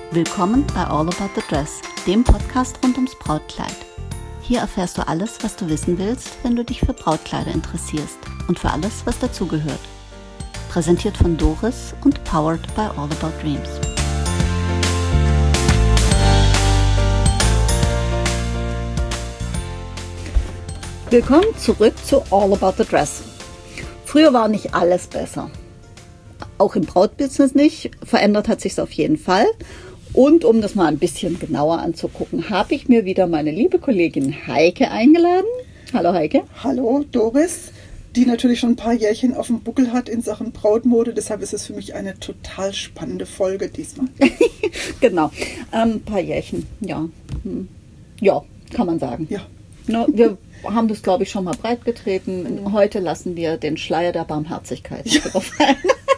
Willkommen bei All About the Dress, dem Podcast rund ums Brautkleid. Hier erfährst du alles, was du wissen willst, wenn du dich für Brautkleider interessierst und für alles, was dazugehört. Präsentiert von Doris und powered by All About Dreams. Willkommen zurück zu All About the Dress. Früher war nicht alles besser. Auch im Brautbusiness nicht. Verändert hat sich es auf jeden Fall. Und um das mal ein bisschen genauer anzugucken, habe ich mir wieder meine liebe Kollegin Heike eingeladen. Hallo Heike. Hallo Doris, die natürlich schon ein paar Jährchen auf dem Buckel hat in Sachen Brautmode. Deshalb ist es für mich eine total spannende Folge diesmal. Genau, ein paar Jährchen, ja. Ja, kann man sagen. Ja. No, wir haben das, glaube ich, schon mal breit getreten. Heute lassen wir den Schleier der Barmherzigkeit drauf ein.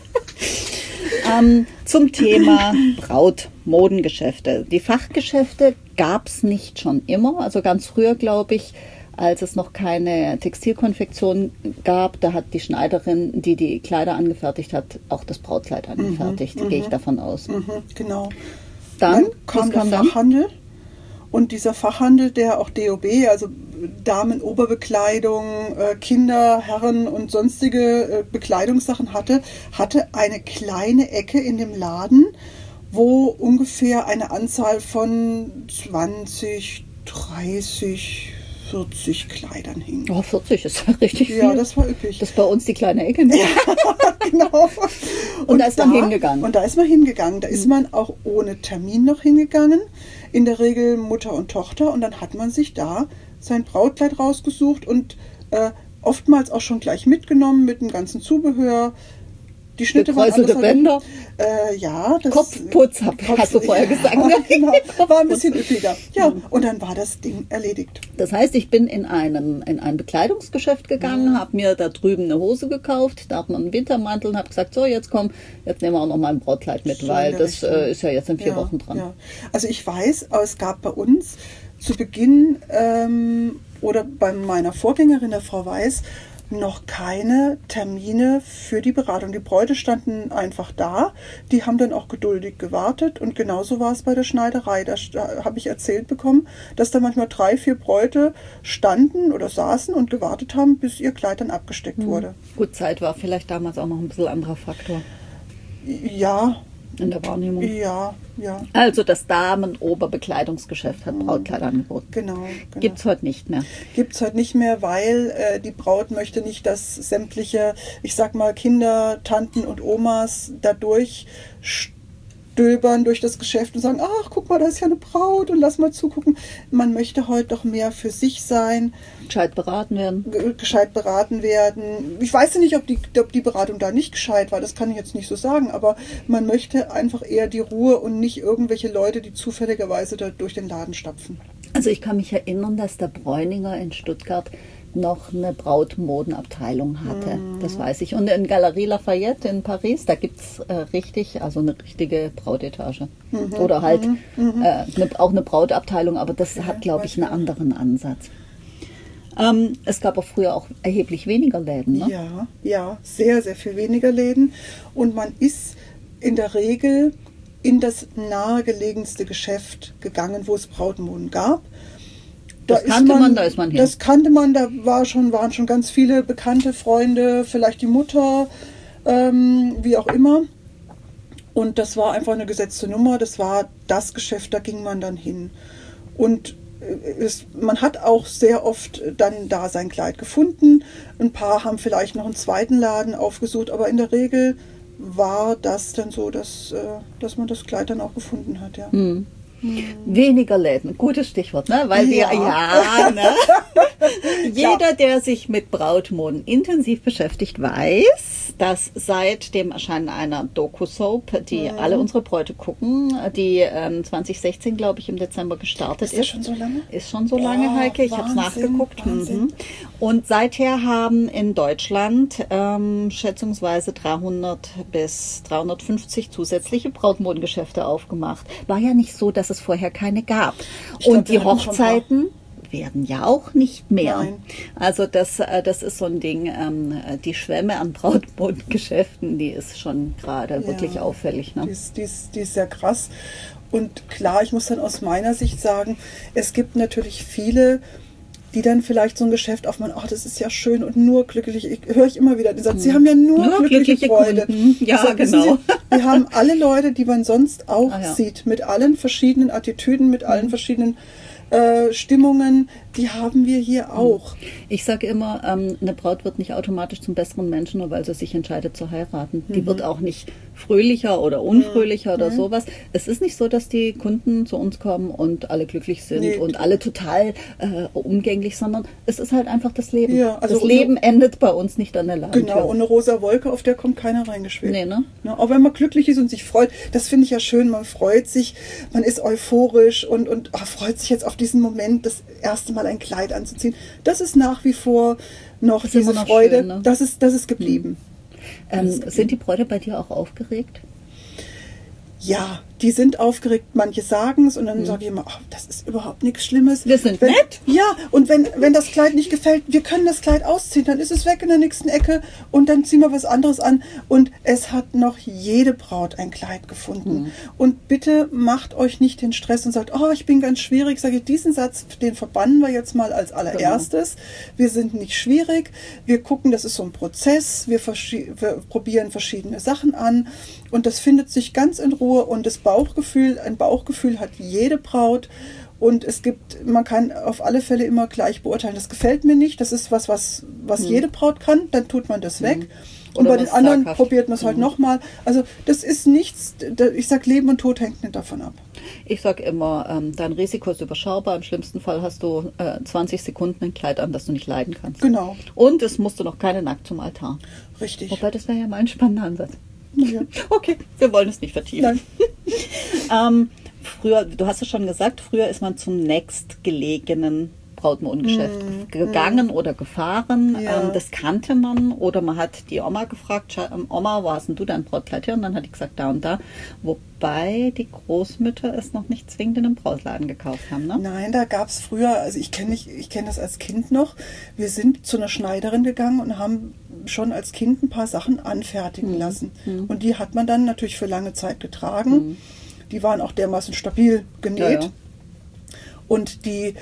Zum Thema Brautmodengeschäfte. Die Fachgeschäfte gab es nicht schon immer. Also ganz früher, glaube ich, als es noch keine Textilkonfektion gab, da hat die Schneiderin, die die Kleider angefertigt hat, auch das Brautkleid angefertigt. Gehe ich davon aus. Genau. Dann kam der Fachhandel. Und dieser Fachhandel, der auch DOB, also Damen-Oberbekleidung, Kinder, Herren und sonstige Bekleidungssachen hatte eine kleine Ecke in dem Laden, wo ungefähr eine Anzahl von 20, 30, 40 Kleidern hing. Oh, 40 ist richtig viel. Ja, das war üppig. Das ist bei uns die kleine Ecke. Ne? Ja, genau. Und da ist man hingegangen. Und da ist man hingegangen. Da ist man auch ohne Termin noch hingegangen. In der Regel Mutter und Tochter. Und dann hat man sich da sein Brautkleid rausgesucht und oftmals auch schon gleich mitgenommen mit dem ganzen Zubehör. Die Schnitte waren gekräuselte Bänder. Ja, das Kopfputz, hast du vorher gesagt. Ja, genau, war ein bisschen üppiger. Ja, und dann war das Ding erledigt. Das heißt, ich bin in ein Bekleidungsgeschäft gegangen, habe mir da drüben eine Hose gekauft, da hat man einen Wintermantel und habe gesagt, so jetzt komm, jetzt nehmen wir auch noch mal ein Brautkleid mit, so weil das ist ja jetzt in 4 Wochen dran. Ja. Also ich weiß, es gab bei uns zu Beginn oder bei meiner Vorgängerin, der Frau Weiß, noch keine Termine für die Beratung. Die Bräute standen einfach da. Die haben dann auch geduldig gewartet. Und genauso war es bei der Schneiderei. Da habe ich erzählt bekommen, dass da manchmal 3, 4 Bräute standen oder saßen und gewartet haben, bis ihr Kleid dann abgesteckt wurde. Gut, Zeit war vielleicht damals auch noch ein bisschen anderer Faktor. Ja. In der Wahrnehmung. Ja. Also das Damen-Oberbekleidungsgeschäft hat Brautkleider angeboten. Genau. Gibt es heute nicht mehr. Gibt es heute nicht mehr, weil die Braut möchte nicht, dass sämtliche, ich sag mal, Kinder, Tanten und Omas dadurch stöbern durch das Geschäft und sagen, ach, guck mal, da ist ja eine Braut und lass mal zugucken. Man möchte heute doch mehr für sich sein. Gescheit beraten werden. Ich weiß ja nicht, ob die Beratung da nicht gescheit war, das kann ich jetzt nicht so sagen, aber man möchte einfach eher die Ruhe und nicht irgendwelche Leute, die zufälligerweise da durch den Laden stapfen. Also ich kann mich erinnern, dass der Bräuninger in Stuttgart noch eine Brautmodenabteilung hatte. Das weiß ich. Und in Galerie Lafayette in Paris, da gibt es eine richtige Brautetage. Oder halt auch eine Brautabteilung, aber das hat, glaube ich, einen anderen Ansatz. Es gab auch früher auch erheblich weniger Läden, ne? Ja, sehr, sehr viel weniger Läden. Und man ist in der Regel in das nahegelegenste Geschäft gegangen, wo es Brautmoden gab. Da ist man hin. Das kannte man, da waren schon ganz viele bekannte Freunde, vielleicht die Mutter, wie auch immer. Und das war einfach eine gesetzte Nummer, das war das Geschäft, da ging man dann hin. Und man hat auch sehr oft dann da sein Kleid gefunden. Ein paar haben vielleicht noch einen zweiten Laden aufgesucht, aber in der Regel war das dann so, dass man das Kleid dann auch gefunden hat, ja. Weniger Läden, gutes Stichwort, ne? Weil jeder, der sich mit Brautmoden intensiv beschäftigt, weiß, dass seit dem Erscheinen einer Doku-Soap, die alle unsere Bräute gucken, die 2016, glaube ich, im Dezember gestartet ist. Ist das schon so lange? Ist schon so lange, Heike. Ich habe es nachgeguckt. Und seither haben in Deutschland schätzungsweise 300 bis 350 zusätzliche Brautmodengeschäfte aufgemacht. War ja nicht so, dass es vorher keine gab. Und die Hochzeiten bezahlt werden ja auch nicht mehr. Nein. Also das ist so ein Ding, die Schwemme an Brautmodengeschäften, die ist schon gerade wirklich auffällig. Ne? Die ist sehr krass. Und klar, ich muss dann aus meiner Sicht sagen, es gibt natürlich viele, die dann vielleicht so ein Geschäft aufmachen, ach, das ist ja schön und nur glücklich. Höre ich immer wieder den Satz, sie haben ja nur glückliche Freude. Ja, genau. Wir haben alle Leute, die man sonst auch sieht, mit allen verschiedenen Attitüden, mit allen verschiedenen Stimmungen, die haben wir hier auch. Ich sage immer, eine Braut wird nicht automatisch zum besseren Menschen, nur weil sie sich entscheidet zu heiraten. Die wird auch nicht fröhlicher oder unfröhlicher oder sowas. Es ist nicht so, dass die Kunden zu uns kommen und alle glücklich sind und alle total umgänglich, sondern es ist halt einfach das Leben. Ja, also das Leben endet bei uns nicht an der Ladentür. Genau, und eine rosa Wolke, auf der kommt keiner reingeschwebt. Nee, ne? Ja, auch wenn man glücklich ist und sich freut, das finde ich ja schön, man freut sich, man ist euphorisch und freut sich jetzt auf diesen Moment, das erste Mal ein Kleid anzuziehen. Das ist nach wie vor noch das diese noch Freude, schön, ne? das ist geblieben. Sind die Bräute bei dir auch aufgeregt? Ja, die sind aufgeregt, manche sagen es und dann sage ich immer, oh, das ist überhaupt nichts Schlimmes. Wir sind nett. Ja, und wenn das Kleid nicht gefällt, wir können das Kleid ausziehen, dann ist es weg in der nächsten Ecke und dann ziehen wir was anderes an. Und es hat noch jede Braut ein Kleid gefunden. Und bitte macht euch nicht den Stress und sagt, oh, ich bin ganz schwierig. Sage ich, diesen Satz, den verbannen wir jetzt mal als allererstes. Genau. Wir sind nicht schwierig. Wir gucken, das ist so ein Prozess. Wir probieren verschiedene Sachen an. Und das findet sich ganz in Ruhe und ein Bauchgefühl hat jede Braut und man kann auf alle Fälle immer gleich beurteilen, das gefällt mir nicht, das ist was jede Braut kann, dann tut man das weg. Und bei den anderen probiert man es halt nochmal. Also das ist nichts, ich sag, Leben und Tod hängt nicht davon ab. Ich sage immer, dein Risiko ist überschaubar. Im schlimmsten Fall hast du 20 Sekunden ein Kleid an, das du nicht leiden kannst. Genau. Und es musst du noch keine nackt zum Altar. Richtig. Wobei, das wäre ja mal ein spannender Ansatz. Ja. Okay, wir wollen es nicht vertiefen. Nein. Früher, du hast es schon gesagt, früher ist man zum nächstgelegenen Brautmodengeschäft gegangen oder gefahren. Ja. Das kannte man. Oder man hat die Oma gefragt, Oma, wo hast denn du dein Brautkleid her? Und dann hat die gesagt, da und da. Wobei die Großmütter es noch nicht zwingend in einem Brautladen gekauft haben. Ne? Nein, da gab es früher, also ich kenne das als Kind noch, wir sind zu einer Schneiderin gegangen und haben schon als Kind ein paar Sachen anfertigen lassen. Und die hat man dann natürlich für lange Zeit getragen. Die waren auch dermaßen stabil genäht. Ja. Und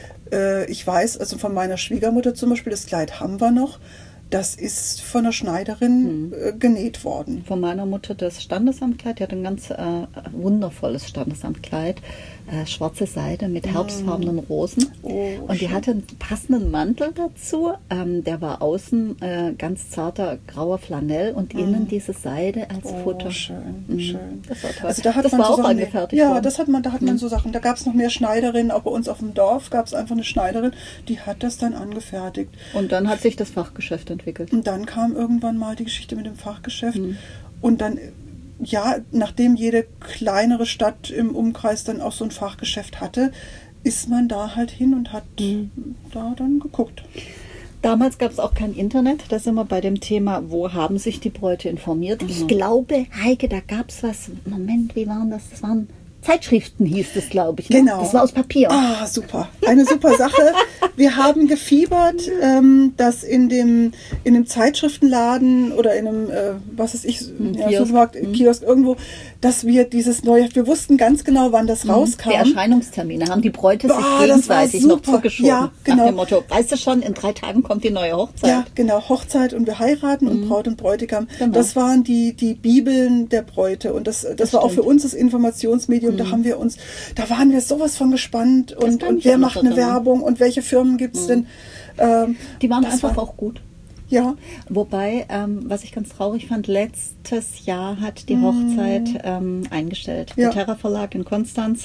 ich weiß, also von meiner Schwiegermutter zum Beispiel, das Kleid haben wir noch, das ist von einer Schneiderin genäht worden. Von meiner Mutter das Standesamtkleid, die hat ein ganz wundervolles Standesamtkleid, schwarze Seide mit herbstfarbenen Rosen. Und die hatte einen passenden Mantel dazu, der war außen ganz zarter grauer Flanell und innen diese Seide als Futter. Schön, schön. Das war toll. Also da hat das man war so auch Sachen, angefertigt ja, worden. da hat man so Sachen. Da gab es noch mehr Schneiderinnen, auch bei uns auf dem Dorf gab es einfach eine Schneiderin, die hat das dann angefertigt. Und dann hat sich das Fachgeschäft entwickelt. Und dann kam irgendwann mal die Geschichte mit dem Fachgeschäft. Und dann, ja, nachdem jede kleinere Stadt im Umkreis dann auch so ein Fachgeschäft hatte, ist man da halt hin und hat da dann geguckt. Damals gab es auch kein Internet. Da sind wir bei dem Thema, wo haben sich die Bräute informiert. Ich glaube, Heike, da gab es was. Moment, wie waren das? Das waren Zeitschriften, hieß es, glaube ich. Ne? Genau. Das war aus Papier. Ah, super. Eine super Sache. Wir haben gefiebert, dass in dem Zeitschriftenladen oder in einem, was weiß ich, Supermarkt, Kiosk irgendwo, dass wir dieses neue, wir wussten ganz genau, wann das rauskam. Die Erscheinungstermine haben die Bräute sich gegenseitig noch zugeschoben. Ja, genau. Nach dem Motto, weißt du schon, in 3 Tagen kommt die neue Hochzeit. Ja, genau, Hochzeit und wir heiraten und Braut und Bräutigam. Genau. Das waren die Bibeln der Bräute und das war auch für uns das Informationsmedium. Da waren wir sowas von gespannt und wer macht eine Werbung und welche Firmen gibt es denn? Die waren einfach auch gut. Ja. Wobei, was ich ganz traurig fand, letztes Jahr hat die Hochzeit eingestellt. Der Terra Verlag in Konstanz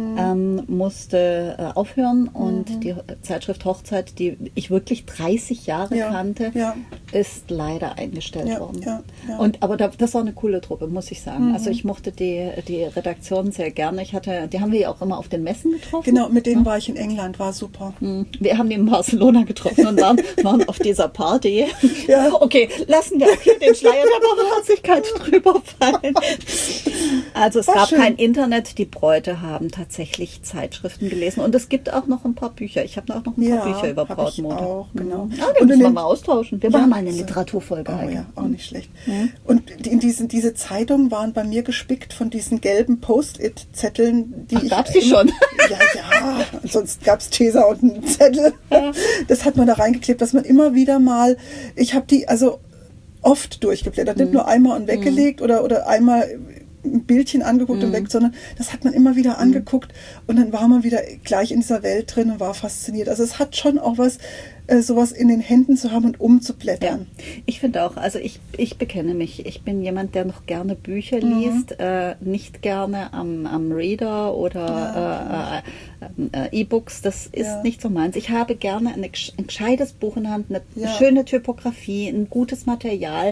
musste aufhören und die Zeitschrift Hochzeit, die ich wirklich 30 Jahre kannte, ist leider eingestellt worden. Ja. Aber das war eine coole Truppe, muss ich sagen. Also ich mochte die Redaktion sehr gerne. Die haben wir ja auch immer auf den Messen getroffen. Genau, mit denen war ich in England, war super. Wir haben die in Barcelona getroffen und waren auf dieser Party. Ja. Okay, lassen wir auch hier den Schleier der Barmherzigkeit drüber fallen. Also es War gab schön. kein Internet, die Bräute haben tatsächlich Zeitschriften gelesen und es gibt auch noch ein paar Bücher. Ich habe auch noch ein paar Bücher über hab Brautmode. Ich auch, genau. Die müssen wir mal austauschen. Wir machen mal eine so- Literaturfolge. Oh Heike. ja, auch nicht schlecht. Und diese Zeitungen waren bei mir gespickt von diesen gelben Post-it-Zetteln, die ich Gab's die schon? Ja, sonst gab es Tesa und einen Zettel. Das hat man da reingeklebt, dass man immer wieder mal, ich habe die also oft durchgeblättert, nicht nur einmal und weggelegt oder einmal ein Bildchen angeguckt und weg, sondern das hat man immer wieder angeguckt und dann war man wieder gleich in dieser Welt drin und war fasziniert. Also es hat schon auch was, sowas in den Händen zu haben und umzublättern. Ja, ich finde auch, also ich bekenne mich, ich bin jemand, der noch gerne Bücher liest, nicht gerne am Reader oder E-Books, das ist nicht so meins. Ich habe gerne ein gescheites Buch in der Hand, eine schöne Typografie, ein gutes Material.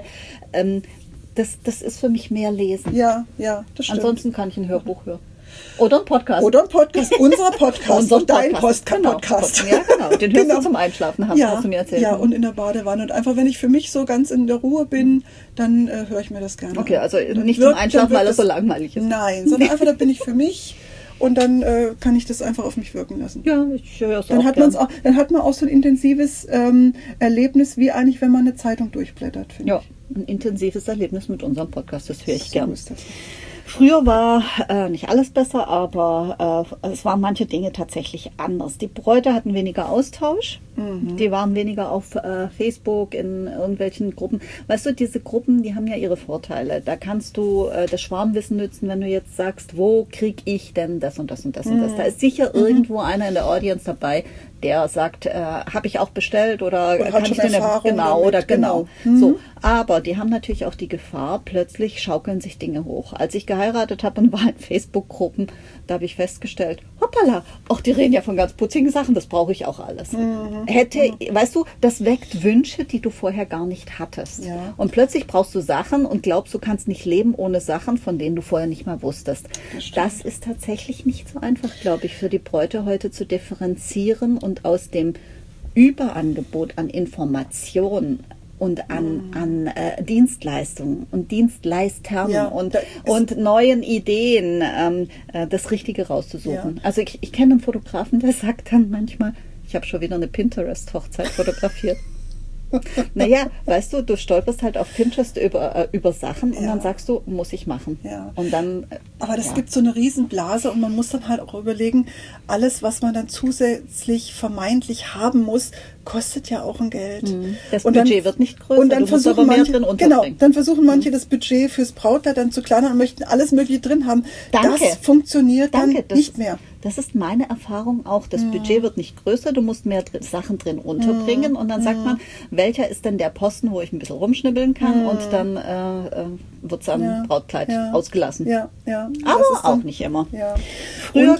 Das ist für mich mehr Lesen. Ja, das stimmt. Ansonsten kann ich ein Hörbuch hören. Oder ein Podcast. Unser Podcast und dein Podcast. Ja, genau. Den hörst du zum Einschlafen, hast du mir erzählt. Ja, und in der Badewanne. Und einfach, wenn ich für mich so ganz in der Ruhe bin, dann höre ich mir das gerne Okay, an. also nicht zum Einschlafen, weil es so langweilig ist. Nein, sondern einfach, da bin ich für mich und dann kann ich das einfach auf mich wirken lassen. Ja, ich höre es Dann auch hat man auch so ein intensives Erlebnis, wie eigentlich, wenn man eine Zeitung durchblättert, finde ich. Ein intensives Erlebnis mit unserem Podcast, das höre ich gern. Ist das. Früher war nicht alles besser, aber es waren manche Dinge tatsächlich anders. Die Bräute hatten weniger Austausch, die waren weniger auf Facebook, in irgendwelchen Gruppen. Weißt du, diese Gruppen, die haben ja ihre Vorteile. Da kannst du das Schwarmwissen nützen, wenn du jetzt sagst, wo kriege ich denn das und das und das und das. Da ist sicher irgendwo einer in der Audience dabei, der sagt, habe ich auch bestellt oder kann ich den genau. So, aber die haben natürlich auch die Gefahr, plötzlich schaukeln sich Dinge hoch. Als ich geheiratet habe und war in Facebook-Gruppen, da habe ich festgestellt, hoppala, auch die reden ja von ganz putzigen Sachen, das brauche ich auch alles. Weißt du, das weckt Wünsche, die du vorher gar nicht hattest. Ja. Und plötzlich brauchst du Sachen und glaubst, du kannst nicht leben ohne Sachen, von denen du vorher nicht mal wusstest. Das ist tatsächlich nicht so einfach, glaube ich, für die Bräute heute zu differenzieren und aus dem Überangebot an Informationen und an Dienstleistungen und Dienstleistern und neuen Ideen das Richtige rauszusuchen. Ja. Also ich kenne einen Fotografen, der sagt dann manchmal, ich habe schon wieder eine Pinterest-Hochzeit fotografiert. Naja, weißt du, du stolperst halt auf Pinterest über Sachen und dann sagst du, muss ich machen. Ja. Und dann, aber das gibt so eine Riesenblase und man muss dann halt auch überlegen, alles, was man dann zusätzlich vermeintlich haben muss, kostet ja auch ein Geld. Das Budget wird nicht größer, und dann du musst aber mehr drin unterbringen. Dann versuchen manche das Budget fürs Brautkleid dann zu kleinern und möchten alles Mögliche drin haben. Danke. Das funktioniert dann nicht mehr. Das ist meine Erfahrung auch. Das Budget wird nicht größer, du musst mehr Sachen drin unterbringen und dann sagt man, welcher ist denn der Posten, wo ich ein bisschen rumschnibbeln kann und dann wird es am Brautkleid ausgelassen. Ja. Aber auch nicht immer. Ja. Früher,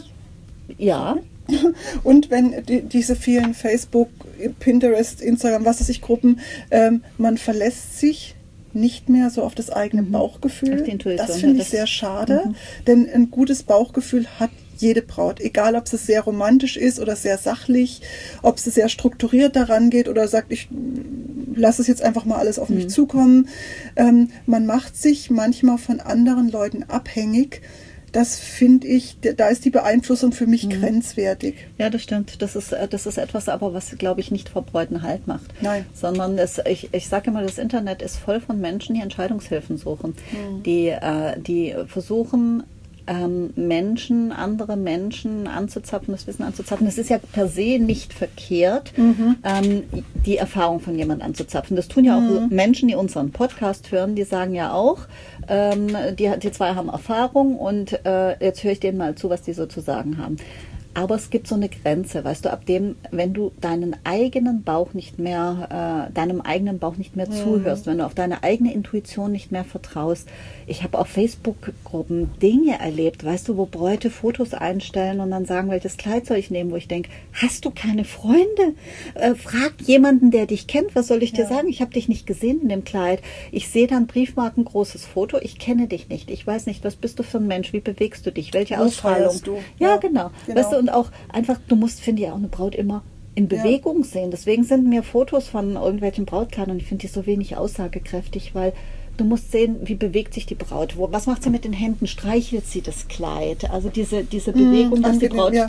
Und wenn diese vielen Facebook, Pinterest, Instagram, was weiß ich, Gruppen, man verlässt sich nicht mehr so auf das eigene Bauchgefühl. Das finde ich sehr schade, denn ein gutes Bauchgefühl hat jede Braut, egal ob es sehr romantisch ist oder sehr sachlich, ob sie sehr strukturiert daran geht oder sagt, ich lasse es jetzt einfach mal alles auf mich zukommen. Man macht sich manchmal von anderen Leuten abhängig. Das finde ich, da ist die Beeinflussung für mich grenzwertig. Ja, das stimmt. Das ist etwas, aber was, glaube ich, nicht vor Bräuten Halt macht. Nein. Sondern ich sage immer, das Internet ist voll von Menschen, die Entscheidungshilfen suchen. Die versuchen, andere Menschen anzuzapfen, das Wissen anzuzapfen. Das ist ja per se nicht verkehrt, die Erfahrung von jemandem anzuzapfen. Das tun ja auch Menschen, die unseren Podcast hören, die sagen ja auch, die zwei haben Erfahrung und jetzt höre ich denen mal zu, was die so zu sagen haben. Aber es gibt so eine Grenze, weißt du, ab dem, wenn du deinem eigenen Bauch nicht mehr zuhörst, wenn du auf deine eigene Intuition nicht mehr vertraust. Ich habe auf Facebook-Gruppen Dinge erlebt, weißt du, wo Bräute Fotos einstellen und dann sagen, welches Kleid soll ich nehmen, wo ich denke, hast du keine Freunde? Frag jemanden, der dich kennt, was soll ich dir sagen? Ich habe dich nicht gesehen in dem Kleid. Ich sehe dann briefmarkengroßes Foto, ich kenne dich nicht, ich weiß nicht, was bist du für ein Mensch, wie bewegst du dich, welche Ausstrahlung? Du? Ja, genau. Weißt du, und auch einfach, du musst, finde ich, auch eine Braut immer in Bewegung sehen. Deswegen sind mir Fotos von irgendwelchen Brautkleidern, und ich finde die so wenig aussagekräftig, weil du musst sehen, wie bewegt sich die Braut. Was macht sie mit den Händen? Streichelt sie das Kleid? Also diese Bewegung, dass die Braut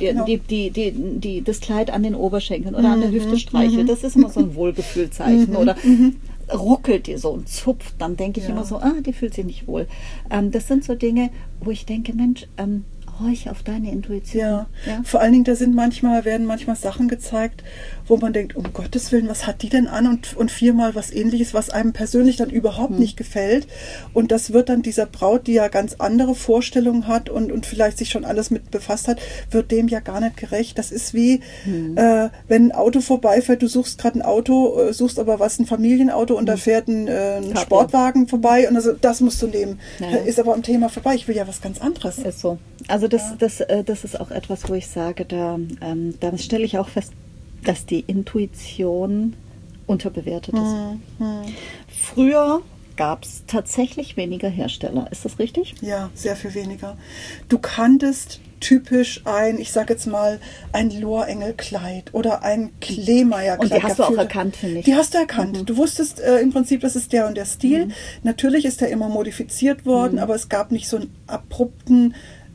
das Kleid an den Oberschenkeln oder an der Hüfte streichelt, das ist immer so ein Wohlgefühlzeichen. Oder ruckelt die so und zupft, dann denke ich immer so, die fühlt sich nicht wohl. Das sind so Dinge, wo ich denke, Mensch, horch auf deine Intuition. Ja. Vor allen Dingen, werden manchmal Sachen gezeigt, wo man denkt, um Gottes Willen, was hat die denn an? Und viermal was Ähnliches, was einem persönlich dann überhaupt nicht gefällt. Und das wird dann dieser Braut, die ja ganz andere Vorstellungen hat und vielleicht sich schon alles mit befasst hat, wird dem ja gar nicht gerecht. Das ist wie, wenn ein Auto vorbeifährt, du suchst gerade ein Auto, suchst aber ein Familienauto und da fährt ein Sportwagen vorbei und also, das musst du nehmen. Ja. Ist aber am Thema vorbei. Ich will ja was ganz anderes. Ist so. Also das ist auch etwas, wo ich sage, da stelle ich auch fest, dass die Intuition unterbewertet ist. Früher gab es tatsächlich weniger Hersteller. Ist das richtig? Ja, sehr viel weniger. Du kanntest typisch ich sage jetzt mal, ein Lohrengelkleid oder ein Kleemeyer-Kleid. Und die hast du auch erkannt, finde ich. Die hast du erkannt. Du wusstest im Prinzip, das ist der und der Stil. Natürlich ist der immer modifiziert worden, aber es gab nicht so einen abrupten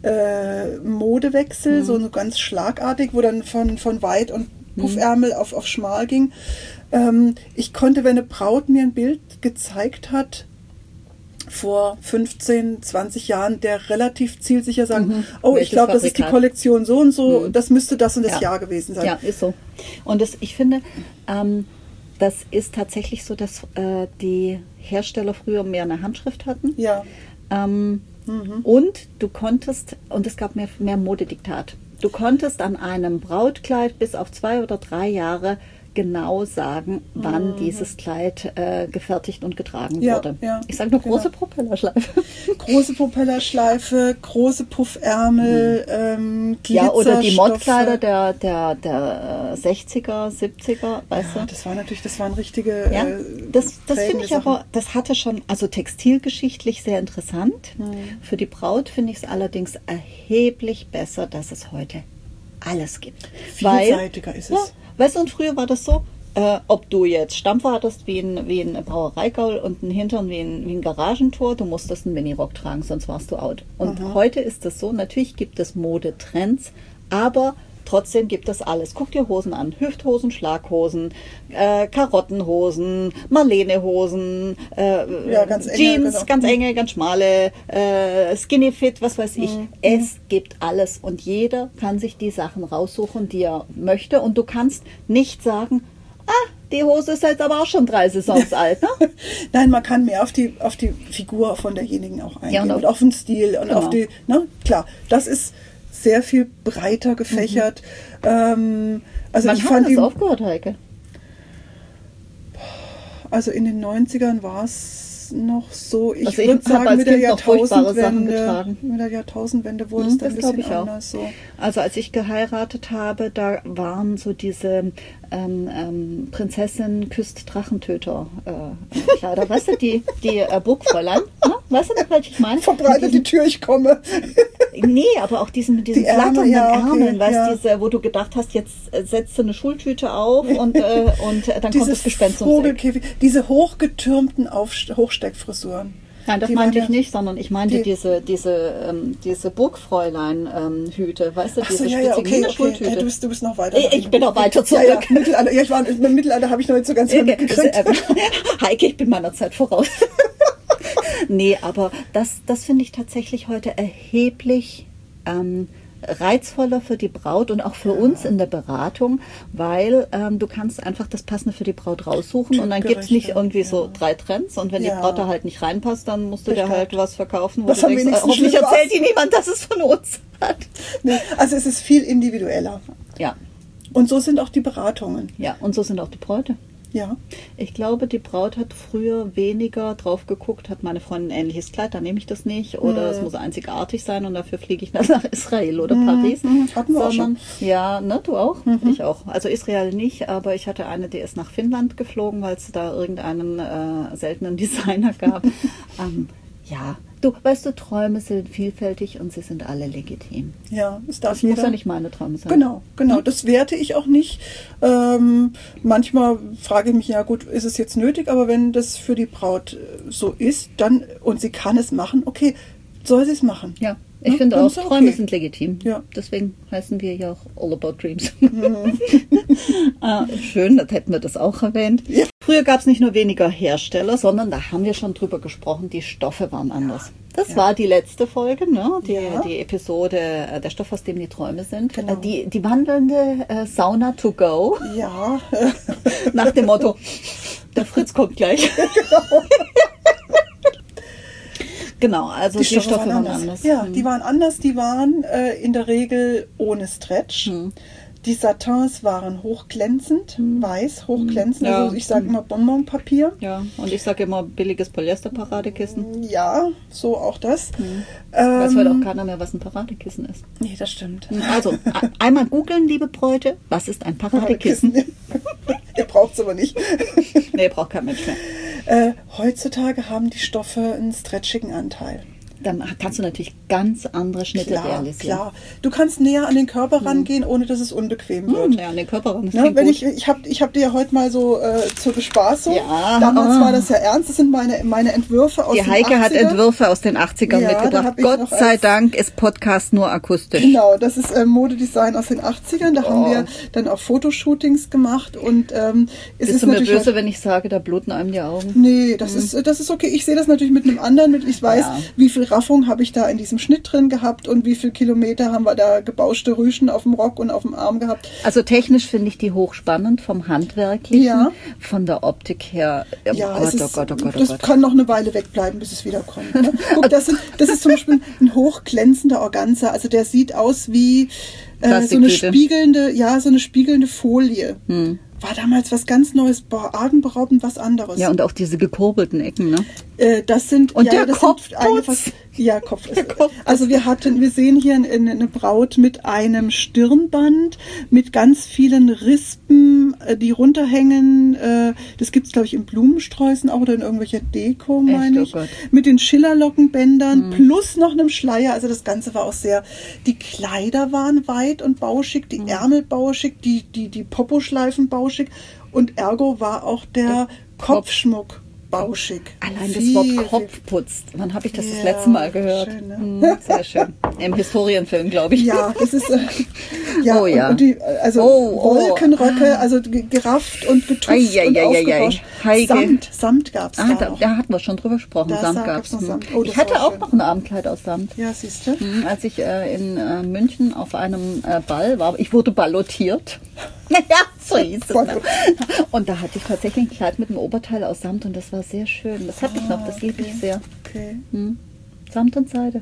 Modewechsel, so ganz schlagartig, wo dann von weit und Puffärmel auf schmal ging. Ich konnte, wenn eine Braut mir ein Bild gezeigt hat, vor 15, 20 Jahren, der relativ zielsicher sagen, ich glaube, das ist die Kollektion so und so, das müsste das und das Jahr gewesen sein. Ja, ist so. Und ich finde, das ist tatsächlich so, dass die Hersteller früher mehr eine Handschrift hatten. Ja. Und du konntest, und es gab mehr Modediktat. Du konntest an einem Brautkleid bis auf 2 oder 3 Jahre genau sagen, wann dieses Kleid gefertigt und getragen wurde. Ja, ich sage nur große Propellerschleife. Große Propellerschleife, große Puffärmel, Glitzerstoffe. Ja, oder die Modkleider der 60er, 70er, weißt du? Das waren richtige das finde ich aber, das hatte schon, also textilgeschichtlich sehr interessant. Für die Braut finde ich es allerdings erheblich besser, dass es heute alles gibt. Vielseitiger ist es. Ja, weißt du, und früher war das so, ob du jetzt Stampfer hattest wie ein Brauereigaul und einen Hintern wie ein Garagentor, du musstest einen Minirock tragen, sonst warst du out. Und heute ist es so, natürlich gibt es Modetrends, aber trotzdem gibt es alles. Guck dir Hosen an. Hüfthosen, Schlaghosen, Karottenhosen, Marlenehosen, ganz enge, Jeans, ganz enge, ganz schmale, Skinny Fit, was weiß ich. Es gibt alles und jeder kann sich die Sachen raussuchen, die er möchte. Und du kannst nicht sagen, die Hose ist jetzt aber auch schon 3 Saisons alt, ne? Nein, man kann mehr auf die Figur von derjenigen auch eingehen und auf den Stil und auf die, ne? Klar, das ist sehr viel breiter gefächert. Wann hat das aufgehört, Heike? Also in den 90ern war es noch so. Ich würde sagen, mit der Jahrtausendwende wurde es dann ein bisschen anders. So. Also als ich geheiratet habe, da waren so diese Prinzessin küsst Drachentöter Kleider. Weißt du, die Burgfräulein? Ne? Weißt du, welche ich meine? Verbreite die Tür, ich komme. Nee, aber auch mit diesen flatternden Ärmeln, weißt du, wo du gedacht hast, jetzt setzt du eine Schultüte auf und dann kommt das Gespenst ums Eck. Diese hochgetürmten Hochsteckfrisuren. Nein, das meinte ich nicht, sondern ich meinte diese Burgfräulein-Hüte, weißt du, diese spitzigen Schultüte. Du bist noch weiter. Ich bin noch weiter zurück. Im Mittelalter habe ich noch nicht so ganz mitgekriegt. Heike, ich bin meiner Zeit voraus. Nee, aber das finde ich tatsächlich heute erheblich reizvoller für die Braut und auch für uns in der Beratung, weil du kannst einfach das Passende für die Braut raussuchen und dann gibt es nicht irgendwie so 3 Trends und wenn die Braut da halt nicht reinpasst, dann musst du dir halt was verkaufen, wo du denkst, hoffentlich erzählt dir niemand, dass es von uns hat. Nee, also es ist viel individueller. Ja. Und so sind auch die Beratungen. Ja, und so sind auch die Bräute. Ja. Ich glaube, die Braut hat früher weniger drauf geguckt, hat meine Freundin ein ähnliches Kleid, dann nehme ich das nicht. Oder es muss einzigartig sein und dafür fliege ich nach Israel oder Paris. Hatten wir auch schon. Ja, ne, du auch? Ich auch. Also Israel nicht, aber ich hatte eine, die ist nach Finnland geflogen, weil es da irgendeinen seltenen Designer gab. Ja, Du, weißt du, Träume sind vielfältig und sie sind alle legitim. Ja, es darf Das muss ja nicht meine Träume sein. Genau. Das werte ich auch nicht. Manchmal frage ich mich, ja gut, ist es jetzt nötig? Aber wenn das für die Braut so ist, dann, und sie kann es machen, okay, soll sie es machen. Ja. Ich finde auch, Träume sind legitim. Ja. Deswegen heißen wir ja auch All About Dreams. Schön, das hätten wir das auch erwähnt. Ja. Früher gab es nicht nur weniger Hersteller, sondern da haben wir schon drüber gesprochen, die Stoffe waren anders. Das war die letzte Folge, ne? Die Episode Der Stoff, aus dem die Träume sind. Genau. Die wandelnde Sauna to go. Ja. Nach dem Motto, der Fritz kommt gleich. Genau, also die Stoffe waren anders. Ja, die waren anders. Die waren in der Regel ohne Stretch. Die Satins waren hochglänzend, weiß, hochglänzend. Ja. Also ich sage immer Bonbonpapier. Ja, und ich sage immer billiges Polyester-Paradekissen. Ja, so auch das. Weiß heute auch keiner mehr, was ein Paradekissen ist. Nee, das stimmt. Also, einmal googeln, liebe Bräute, was ist ein Paradekissen? Ihr braucht es aber nicht. Nee, braucht kein Mensch mehr. Heutzutage haben die Stoffe einen stretchigen Anteil. Dann kannst du natürlich ganz andere Schnitte realisieren. Klar. Du kannst näher an den Körper rangehen, ohne dass es unbequem wird. Ja, an den Körper ran. Wenn ich hab dir ja heute mal so zur Bespaßung, ja, damals war das ja ernst, das sind meine Entwürfe aus den 80ern. Die Heike hat Entwürfe aus den 80ern mitgebracht. Gott sei Dank ist Podcast nur akustisch. Genau, das ist Modedesign aus den 80ern. Da haben wir dann auch Fotoshootings gemacht. Und bist du mir böse, wenn ich sage, da bluten einem die Augen? Nee, das ist okay. Ich sehe das natürlich mit einem anderen Mittel. Ich weiß, wie viel Raffung habe ich da in diesem Schnitt drin gehabt und wie viel Kilometer haben wir da gebauschte Rüschen auf dem Rock und auf dem Arm gehabt. Also technisch finde ich die hochspannend vom Handwerklichen, von der Optik her. Oh Gott. Das kann noch eine Weile wegbleiben, bis es wiederkommt. Ne? Guck, das ist zum Beispiel ein hochglänzender Organza. Also der sieht aus wie so eine spiegelnde Folie. War damals was ganz Neues, atemberaubend was anderes. Ja, und auch diese gekurbelten Ecken, ne? Das sind und der Kopfputz. Kopf. Also wir sehen hier eine Braut mit einem Stirnband, mit ganz vielen Rispen, die runterhängen. Das gibt es, glaube ich, in Blumensträußen auch oder in irgendwelcher Deko, meine ich. Gott. Mit den Schillerlockenbändern plus noch einem Schleier. Also das Ganze war auch die Kleider waren weit und bauschig, die Ärmel bauschig, die Poposchleifen bauschig und ergo war auch der Kopfschmuck bauschig. Allein das Wort Kopfputz. Wann habe ich das letzte Mal gehört? Schön, ne? Sehr schön. Im Historienfilm, glaube ich. Ja, das ist Oh ja. Und Wolkenröcke, also gerafft und getupft und aufgebauscht. Samt gab es da noch. Da hatten wir schon drüber gesprochen. Samt gab es. Ich hatte auch noch ein Abendkleid aus Samt. Ja, siehst du. Als ich in München auf einem Ball war, ich wurde ballotiert. Ja, so hieß es. Und da hatte ich tatsächlich ein Kleid mit einem Oberteil aus Samt und das war sehr schön. Das hatte ich noch, das liebe ich sehr. Okay. Samt und Seide.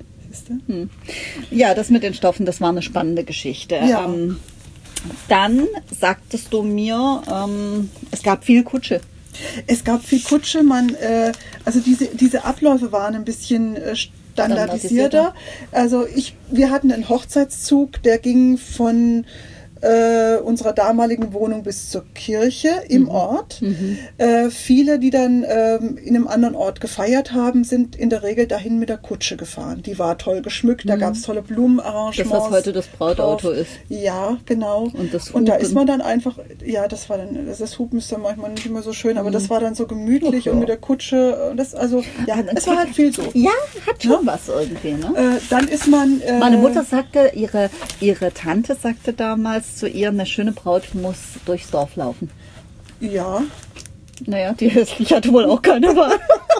Ja, das mit den Stoffen, das war eine spannende Geschichte. Ja. Dann sagtest du mir, es gab viel Kutsche. Es gab viel Kutsche. Also diese Abläufe waren ein bisschen standardisierter. Also wir hatten einen Hochzeitszug, der ging von unserer damaligen Wohnung bis zur Kirche im Ort. Viele, die dann in einem anderen Ort gefeiert haben, sind in der Regel dahin mit der Kutsche gefahren. Die war toll geschmückt, da gab es tolle Blumenarrangements. Das, was heute das Brautauto ist. Ja, genau. Und da ist man dann einfach, das Hupen ist dann manchmal nicht immer so schön, aber das war dann so gemütlich und mit der Kutsche, es war halt viel so. Ja, hat schon was irgendwie, ne? Dann ist man... Meine Mutter sagte, ihre Tante sagte damals zu ihr, eine schöne Braut muss durchs Dorf laufen. Ja. Naja, die hässliche hatte wohl auch keine Wahl.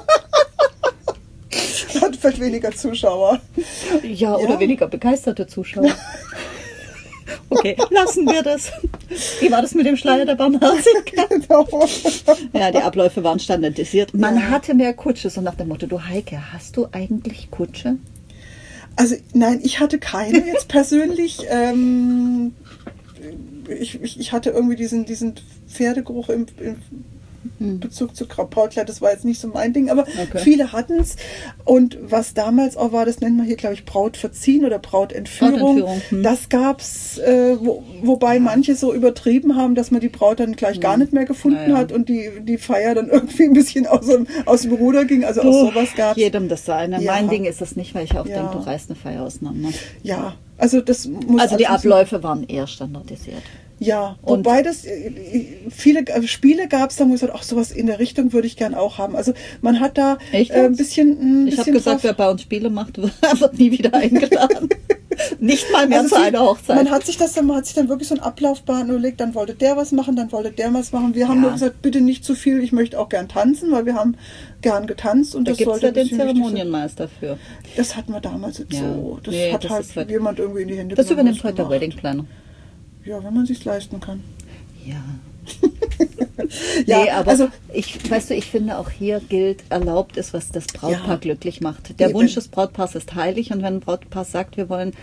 Hat vielleicht weniger Zuschauer. Ja, oder weniger begeisterte Zuschauer. Okay, lassen wir das. Wie war das mit dem Schleier der Barmherzigkeit? Genau. Ja, die Abläufe waren standardisiert. Man hatte mehr Kutsche, so nach dem Motto, du Heike, hast du eigentlich Kutsche? Also nein, ich hatte keine jetzt persönlich. Ich hatte irgendwie diesen Pferdegeruch im Bezug zu Brautkleid, das war jetzt nicht so mein Ding, aber viele hatten es. Und was damals auch war, das nennt man hier, glaube ich, Brautverziehen oder Brautentführung. Das gab es, wobei manche so übertrieben haben, dass man die Braut dann gleich gar nicht mehr gefunden hat und die Feier dann irgendwie ein bisschen aus dem Ruder ging. Also auch sowas gab es. Jedem das seine. Ja. Mein Ding ist es nicht, weil ich auch denke, du reißt eine Feier auseinander. Ja, also das muss. Also die Abläufe waren eher standardisiert. Ja, wobei das viele Spiele gab es, da muss ich sagen, ach, sowas in der Richtung würde ich gern auch haben. Also man hat da ein bisschen. Ich habe gesagt, wer bei uns Spiele macht, wird nie wieder eingeladen. Nicht mal mehr zu einer Hochzeit. Man hat sich dann wirklich so einen Ablaufplan überlegt, dann wollte der was machen, dann wollte der was machen. Wir haben nur gesagt, bitte nicht zu viel, ich möchte auch gern tanzen, weil wir haben gern getanzt. Und da gibt es ja den Zeremonienmeister für. Das hatten wir damals jetzt so. Das hat halt jemand irgendwie in die Hände genommen. Das übernimmt heute der Wedding Planner. Ja, wenn man sich's leisten kann. Ja. Nee, aber also, ich finde auch hier gilt, erlaubt ist, was das Brautpaar glücklich macht. Der Wunsch des Brautpaars ist heilig und wenn ein Brautpaar sagt, wir wollen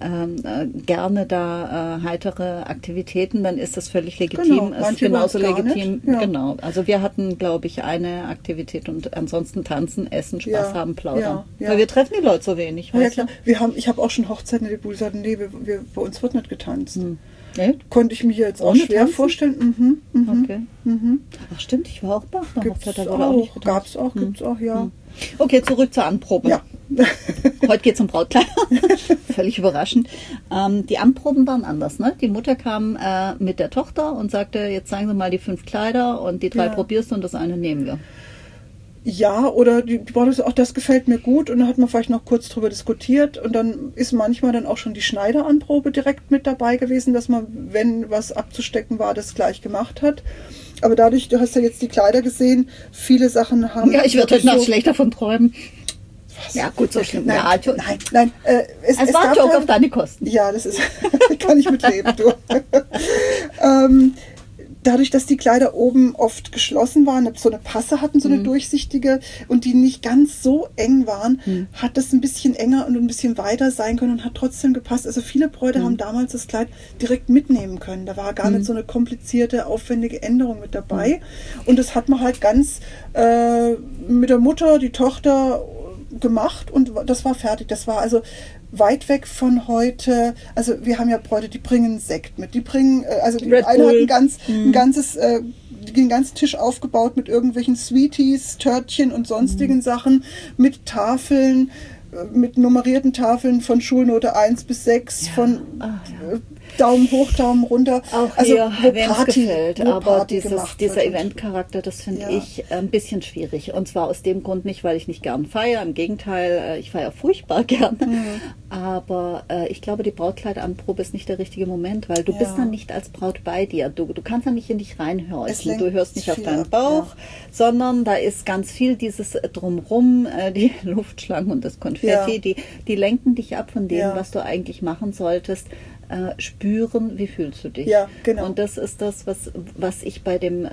gerne da heitere Aktivitäten, dann ist das völlig legitim. Genau, ist genauso legitim. Ja. Genau. Also wir hatten, glaube ich, eine Aktivität und ansonsten tanzen, essen, Spaß haben, plaudern. Ja. Weil wir treffen die Leute so wenig. Ja, klar. Ich habe auch schon Hochzeiten erlebt, wo die sagten, nee, bei uns wird nicht getanzt. Ja? Konnte ich mir jetzt auch schwer vorstellen. Okay. Ach stimmt, ich war auch bei der Hochzeit, da wurde auch nicht getanzt. Gab's auch, gibt's auch, ja. Okay, zurück zur Anprobe. Ja. Heute geht es um Brautkleider. Völlig überraschend. Die Anproben waren anders. Ne? Die Mutter kam mit der Tochter und sagte, jetzt zeigen Sie mal die 5 Kleider und die 3 probierst du und das eine nehmen wir. Ja, oder die Braut sagt, auch das gefällt mir gut und dann hat man vielleicht noch kurz drüber diskutiert und dann ist manchmal dann auch schon die Schneideranprobe direkt mit dabei gewesen, dass man, wenn was abzustecken war, das gleich gemacht hat. Aber dadurch, du hast ja jetzt die Kleider gesehen, viele Sachen haben... Ja, ich werde heute Nacht schlecht davon träumen. Was? Ja, gut, so schlimm. Nein. Es war ein Joke auf deine Kosten. Ja, das ist... kann ich mitleben, du. Dadurch, dass die Kleider oben oft geschlossen waren, so eine Passe hatten, so eine durchsichtige und die nicht ganz so eng waren, hat das ein bisschen enger und ein bisschen weiter sein können und hat trotzdem gepasst. Also viele Bräute haben damals das Kleid direkt mitnehmen können. Da war gar nicht so eine komplizierte, aufwendige Änderung mit dabei. Und das hat man halt ganz mit der Mutter, die Tochter gemacht und das war fertig. Das war also weit weg von heute, also wir haben ja Bräute, die bringen Sekt mit, die bringen, also die eine hat den ganzen Tisch aufgebaut mit irgendwelchen Sweeties, Törtchen und sonstigen Sachen, mit Tafeln, mit nummerierten Tafeln von Schulnote 1 bis 6, von Daumen hoch, Daumen runter. Auch also hier, wem es gefällt, aber dieser Eventcharakter, das finde ich ein bisschen schwierig. Und zwar aus dem Grund nicht, weil ich nicht gern feiere, im Gegenteil, ich feiere furchtbar gerne. Aber ich glaube, die Brautkleidanprobe ist nicht der richtige Moment, weil du bist dann nicht als Braut bei dir. Du kannst dann nicht in dich reinhorchen. Du hörst nicht auf deinen Bauch, sondern da ist ganz viel dieses Drumrum, die Luftschlangen und das Konfetti, die lenken dich ab von dem, was du eigentlich machen solltest. Spüren, wie fühlst du dich? Ja, genau. Und das ist das, was ich bei dem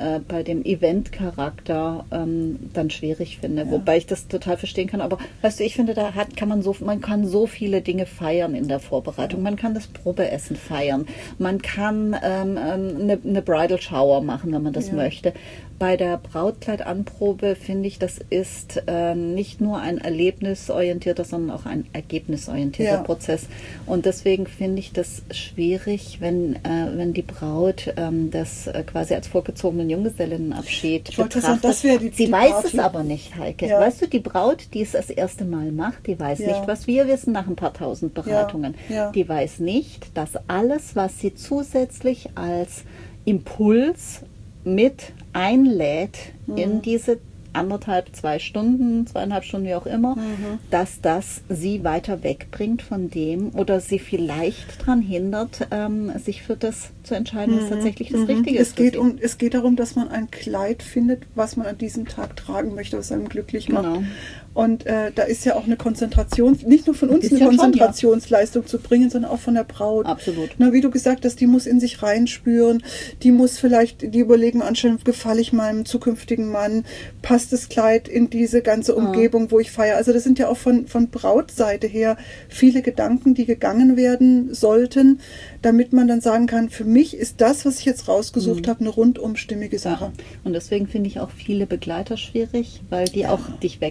Event-Charakter dann schwierig finde. Wobei ich das total verstehen kann. Aber weißt du, ich finde, man kann so viele Dinge feiern in der Vorbereitung. Man kann das Probeessen feiern. Man kann eine Bridal Shower machen, wenn man das möchte. Bei der Brautkleidanprobe finde ich, das ist nicht nur ein erlebnisorientierter, sondern auch ein ergebnisorientierter Prozess. Und deswegen finde ich das schwierig, wenn die Braut das quasi als vorgezogenen Junggesellinnenabschied betrachtet. Sie weiß es aber nicht, Heike. Ja. Weißt du, die Braut, die es das erste Mal macht, die weiß nicht, was wir wissen nach ein paar tausend Beratungen. Ja. Die weiß nicht, dass alles, was sie zusätzlich als Impuls mit einlädt in diese 2,5 Stunden, 2,5 Stunden, wie auch immer, dass das sie weiter wegbringt von dem oder sie vielleicht daran hindert, sich für das zu entscheiden, was tatsächlich das Richtige ist. Es geht darum, dass man ein Kleid findet, was man an diesem Tag tragen möchte, was einem glücklich macht. Genau. Und da ist ja auch eine Konzentration, nicht nur von uns eine Konzentrationsleistung zu bringen, sondern auch von der Braut. Absolut. Na, wie du gesagt hast, die muss in sich reinspüren, die muss vielleicht die Überlegung anstellen, gefalle ich meinem zukünftigen Mann, passt das Kleid in diese ganze Umgebung, wo ich feiere. Also das sind ja auch von Brautseite her viele Gedanken, die gegangen werden sollten, damit man dann sagen kann, für mich ist das, was ich jetzt rausgesucht habe, eine rundum stimmige Sache. Ja. Und deswegen finde ich auch viele Begleiter schwierig, weil die auch dich wegbringen.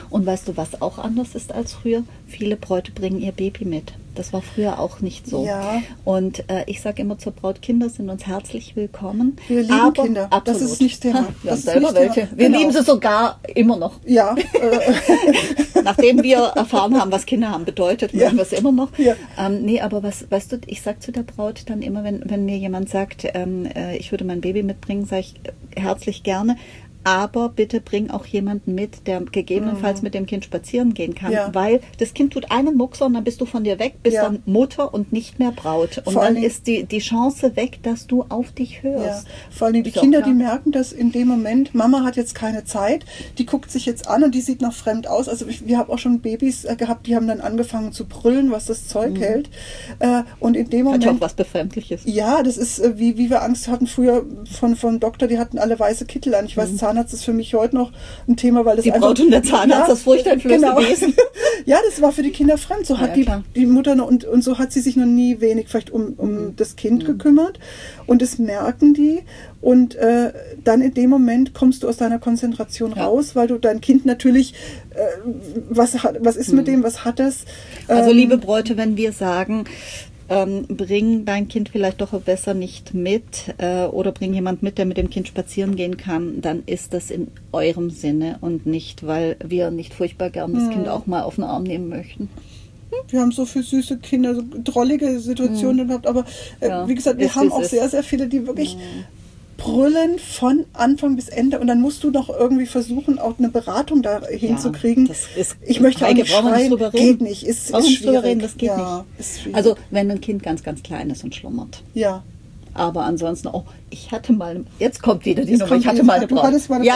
Und weißt du, was auch anders ist als früher? Viele Bräute bringen ihr Baby mit. Das war früher auch nicht so. Ja. Und ich sage immer zur Braut, Kinder sind uns herzlich willkommen. Wir lieben Kinder. Absolut. Das ist nicht Thema. Wir haben selber welche. Wir lieben sie sogar immer noch. Ja. Nachdem wir erfahren haben, was Kinder haben bedeutet, mögen wir es immer noch. Ja. Nee, aber weißt du, ich sage zu der Braut dann immer, wenn mir jemand sagt, ich würde mein Baby mitbringen, sage ich herzlich gerne. Aber bitte bring auch jemanden mit, der gegebenenfalls mit dem Kind spazieren gehen kann. Ja. Weil das Kind tut einen Muckser und dann bist du von dir weg, bist dann Mutter und nicht mehr Braut. Und dann ist die Chance weg, dass du auf dich hörst. Ja. Vor allem die Kinder, die merken das in dem Moment, Mama hat jetzt keine Zeit, die guckt sich jetzt an und die sieht noch fremd aus. Also wir haben auch schon Babys gehabt, die haben dann angefangen zu brüllen, was das Zeug hält. Und in dem Moment... Hat ja auch was Befremdliches. Ja, das ist, wie wir Angst hatten früher vom Doktor, die hatten alle weiße Kittel an. Ich weiß, Zahnarzt ist für mich heute noch ein Thema, weil das die Braut und der Zahnarzt, das furchteinflößende Wesen. Ja, das war für die Kinder fremd. So hat die Mutter noch, und so hat sie sich noch nie wenig vielleicht um das Kind gekümmert. Und das merken die. Und dann in dem Moment kommst du aus deiner Konzentration raus, weil du dein Kind natürlich, was ist mit dem, was hat es? Also liebe Bräute, wenn wir sagen, bring dein Kind vielleicht doch besser nicht mit oder bring jemand mit, der mit dem Kind spazieren gehen kann, dann ist das in eurem Sinne und nicht, weil wir nicht furchtbar gern das Kind auch mal auf den Arm nehmen möchten. Wir haben so viele süße Kinder, so drollige Situationen gehabt, aber wie gesagt, wir haben auch sehr, sehr viele, die wirklich brüllen von Anfang bis Ende und dann musst du noch irgendwie versuchen, auch eine Beratung da hinzukriegen. Ich möchte auch nicht schreien, geht nicht, ist schwierig. Das geht nicht. Also wenn ein Kind ganz, ganz klein ist und schlummert. Ja. Aber ansonsten, ich hatte mal, jetzt kommt wieder die Nummer, ich hatte mal eine Braut.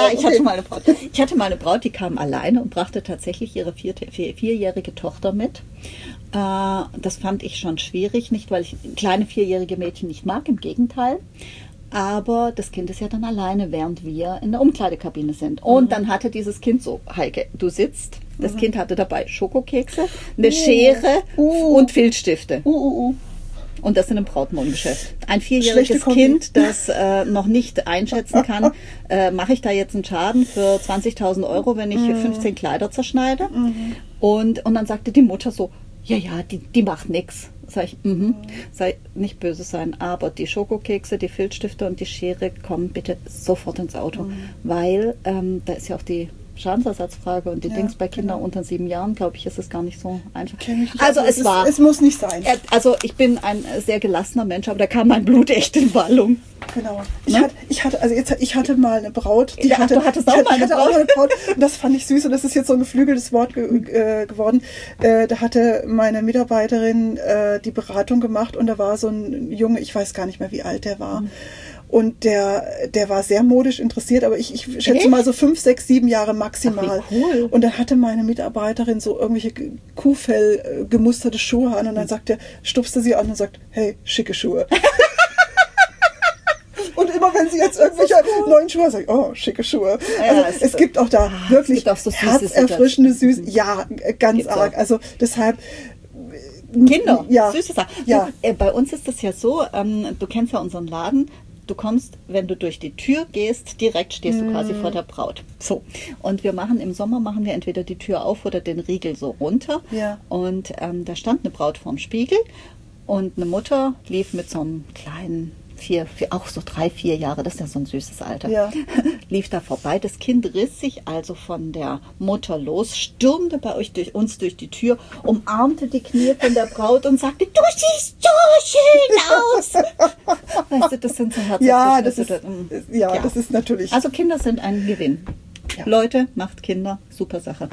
Ich hatte mal eine Braut, die kam alleine und brachte tatsächlich ihre vierjährige Tochter mit. Das fand ich schon schwierig, nicht weil ich kleine vierjährige Mädchen nicht mag, im Gegenteil. Aber das Kind ist ja dann alleine, während wir in der Umkleidekabine sind. Und dann hatte dieses Kind so, Heike, du sitzt, das Kind hatte dabei Schokokekse, eine Schere und Filzstifte. Und das in einem Brautmodengeschäft. Ein vierjähriges Kind, das noch nicht einschätzen kann, mache ich da jetzt einen Schaden für 20.000 Euro, wenn ich 15 Kleider zerschneide? Und dann sagte die Mutter so, ja, die macht nichts. Sag ich, sei nicht böse sein, aber die Schokokekse, die Filzstifte und die Schere kommen bitte sofort ins Auto, weil da ist ja auch die Schadensersatzfrage und die Dings bei Kindern unter 7 Jahren, glaube ich, ist es gar nicht so einfach. Also es muss nicht sein. Also ich bin ein sehr gelassener Mensch, aber da kam mein Blut echt in Wallung. Genau. Ich hatte mal eine Braut. Du hattest auch mal eine Braut. Und das fand ich süß und das ist jetzt so ein geflügeltes Wort geworden. Da hatte meine Mitarbeiterin die Beratung gemacht und da war so ein Junge, ich weiß gar nicht mehr, wie alt der war. Und der war sehr modisch interessiert, aber ich schätze mal so 5, 6, 7 Jahre maximal. Ach, wie cool. Und dann hatte meine Mitarbeiterin so irgendwelche Kuhfell gemusterte Schuhe an und dann stupste sie an und sagt, hey, schicke Schuhe. Und immer wenn sie jetzt irgendwelche neuen Schuhe sagt, oh, schicke Schuhe. Also es gibt auch da wirklich so herzerfrischende, süß, ganz arg. Also deshalb Kinder, süße Sachen. Ja. Bei uns ist das ja so, du kennst ja unseren Laden, du kommst, wenn du durch die Tür gehst, direkt stehst du quasi vor der Braut. So. Und im Sommer machen wir entweder die Tür auf oder den Riegel so runter. Ja. Und da stand eine Braut vorm Spiegel und eine Mutter lief mit so einem kleinen, auch so 3, 4 Jahre, das ist ja so ein süßes Alter, lief da vorbei. Das Kind riss sich also von der Mutter los, stürmte bei uns durch die Tür, umarmte die Knie von der Braut und sagte, du siehst so schön aus. Weißt du, das sind so herzliche das ist natürlich... Also Kinder sind ein Gewinn. Ja. Leute, macht Kinder, super Sache.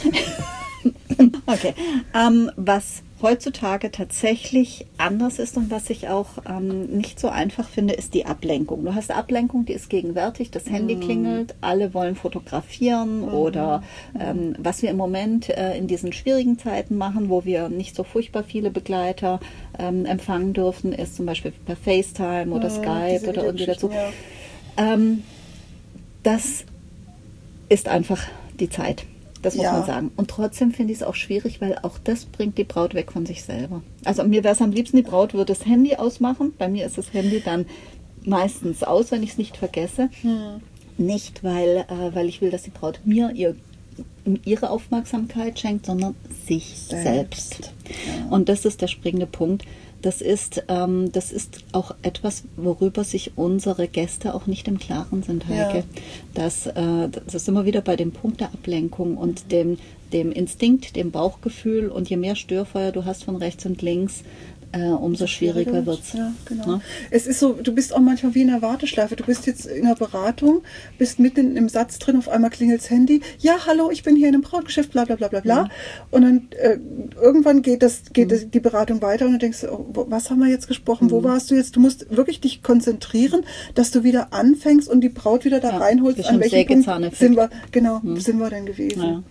Okay, was heutzutage tatsächlich anders ist und was ich auch nicht so einfach finde, ist die Ablenkung. Du hast Ablenkung, die ist gegenwärtig, das Handy klingelt, alle wollen fotografieren oder was wir im Moment in diesen schwierigen Zeiten machen, wo wir nicht so furchtbar viele Begleiter empfangen dürfen, ist zum Beispiel per FaceTime oder Skype oder irgendwie dazu. Ja. Das ist einfach die Zeit. Das muss man sagen. Und trotzdem finde ich es auch schwierig, weil auch das bringt die Braut weg von sich selber. Also mir wäre es am liebsten, die Braut würde das Handy ausmachen. Bei mir ist das Handy dann meistens aus, wenn ich es nicht vergesse. Nicht, weil ich will, dass die Braut mir ihr ihm ihre Aufmerksamkeit schenkt, sondern sich selbst. Ja. Und das ist der springende Punkt. Das ist auch etwas, worüber sich unsere Gäste auch nicht im Klaren sind, Heike. Ja. Das ist immer wieder bei dem Punkt der Ablenkung und dem Instinkt, dem Bauchgefühl. Und je mehr Störfeuer du hast von rechts und links, umso schwieriger wird es. Ja, genau. Ja? Es ist so, du bist auch manchmal wie in einer Warteschleife. Du bist jetzt in einer Beratung, bist mitten im Satz drin, auf einmal klingelt das Handy. Ja, hallo, ich bin hier in einem Brautgeschäft, bla bla bla bla bla. Und dann irgendwann geht die Beratung weiter und du denkst, oh, was haben wir jetzt gesprochen? Wo warst du jetzt? Du musst wirklich dich konzentrieren, dass du wieder anfängst und die Braut wieder da reinholst. An welchem Punkt sind wir denn gewesen?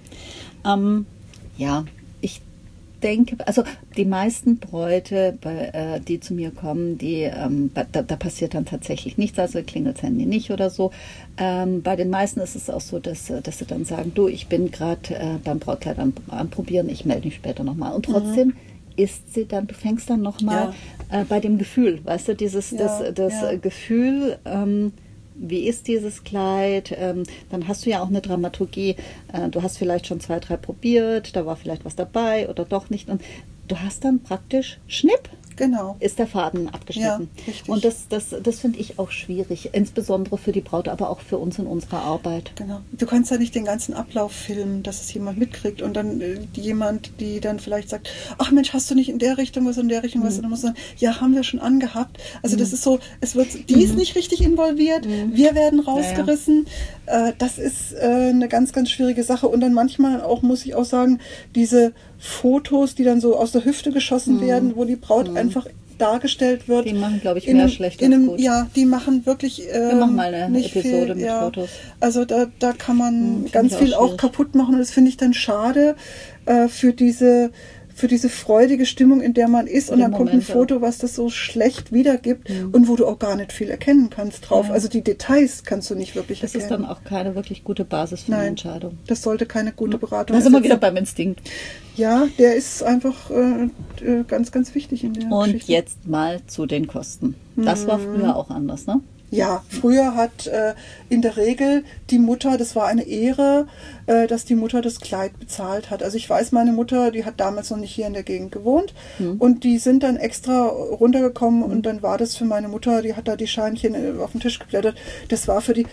Ja, ich denke, also die meisten Bräute, die zu mir kommen, da passiert dann tatsächlich nichts, also klingelt das Handy nicht oder so. Bei den meisten ist es auch so, dass sie dann sagen, du, ich bin gerade beim Brautkleid anprobieren, ich melde mich später nochmal. Und trotzdem ist sie dann, du fängst dann nochmal bei dem Gefühl, weißt du, das Gefühl, wie ist dieses Kleid? Dann hast du ja auch eine Dramaturgie. Du hast vielleicht schon 2, 3 probiert, da war vielleicht was dabei oder doch nicht. Und du hast dann praktisch Schnipp. Genau. Ist der Faden abgeschnitten. Ja, richtig. Und das finde ich auch schwierig, insbesondere für die Braut, aber auch für uns in unserer Arbeit. Genau. Du kannst ja nicht den ganzen Ablauf filmen, dass es jemand mitkriegt und dann die dann vielleicht sagt, ach Mensch, hast du nicht in der Richtung was, in der Richtung was? Und dann muss man sagen, ja, haben wir schon angehabt. Also das ist so, die ist nicht richtig involviert, wir werden rausgerissen. Ja. Das ist eine ganz, ganz schwierige Sache. Und dann manchmal auch, muss ich auch sagen, diese Fotos, die dann so aus der Hüfte geschossen werden, wo die Braut einfach dargestellt wird. Die machen, glaube ich, mehr schlecht als gut. Ja, die machen wirklich wir machen mal eine Episode mit Fotos. Also da kann man ganz viel auch kaputt machen und das finde ich dann schade für diese freudige Stimmung, in der man ist und dann kommt ein Foto, was das so schlecht wiedergibt und wo du auch gar nicht viel erkennen kannst drauf. Ja. Also die Details kannst du nicht wirklich erkennen. Das ist dann auch keine wirklich gute Basis für eine Entscheidung. Das sollte keine gute Beratung sein. Da sind wir wieder beim Instinkt. Ja, der ist einfach ganz, ganz wichtig in der Geschichte. Und jetzt mal zu den Kosten. Das war früher auch anders, ne? Ja, früher hat in der Regel die Mutter, das war eine Ehre, dass die Mutter das Kleid bezahlt hat. Also ich weiß, meine Mutter, die hat damals noch nicht hier in der Gegend gewohnt und die sind dann extra runtergekommen und dann war das für meine Mutter, die hat da die Scheinchen auf den Tisch geblättert. Das war für die,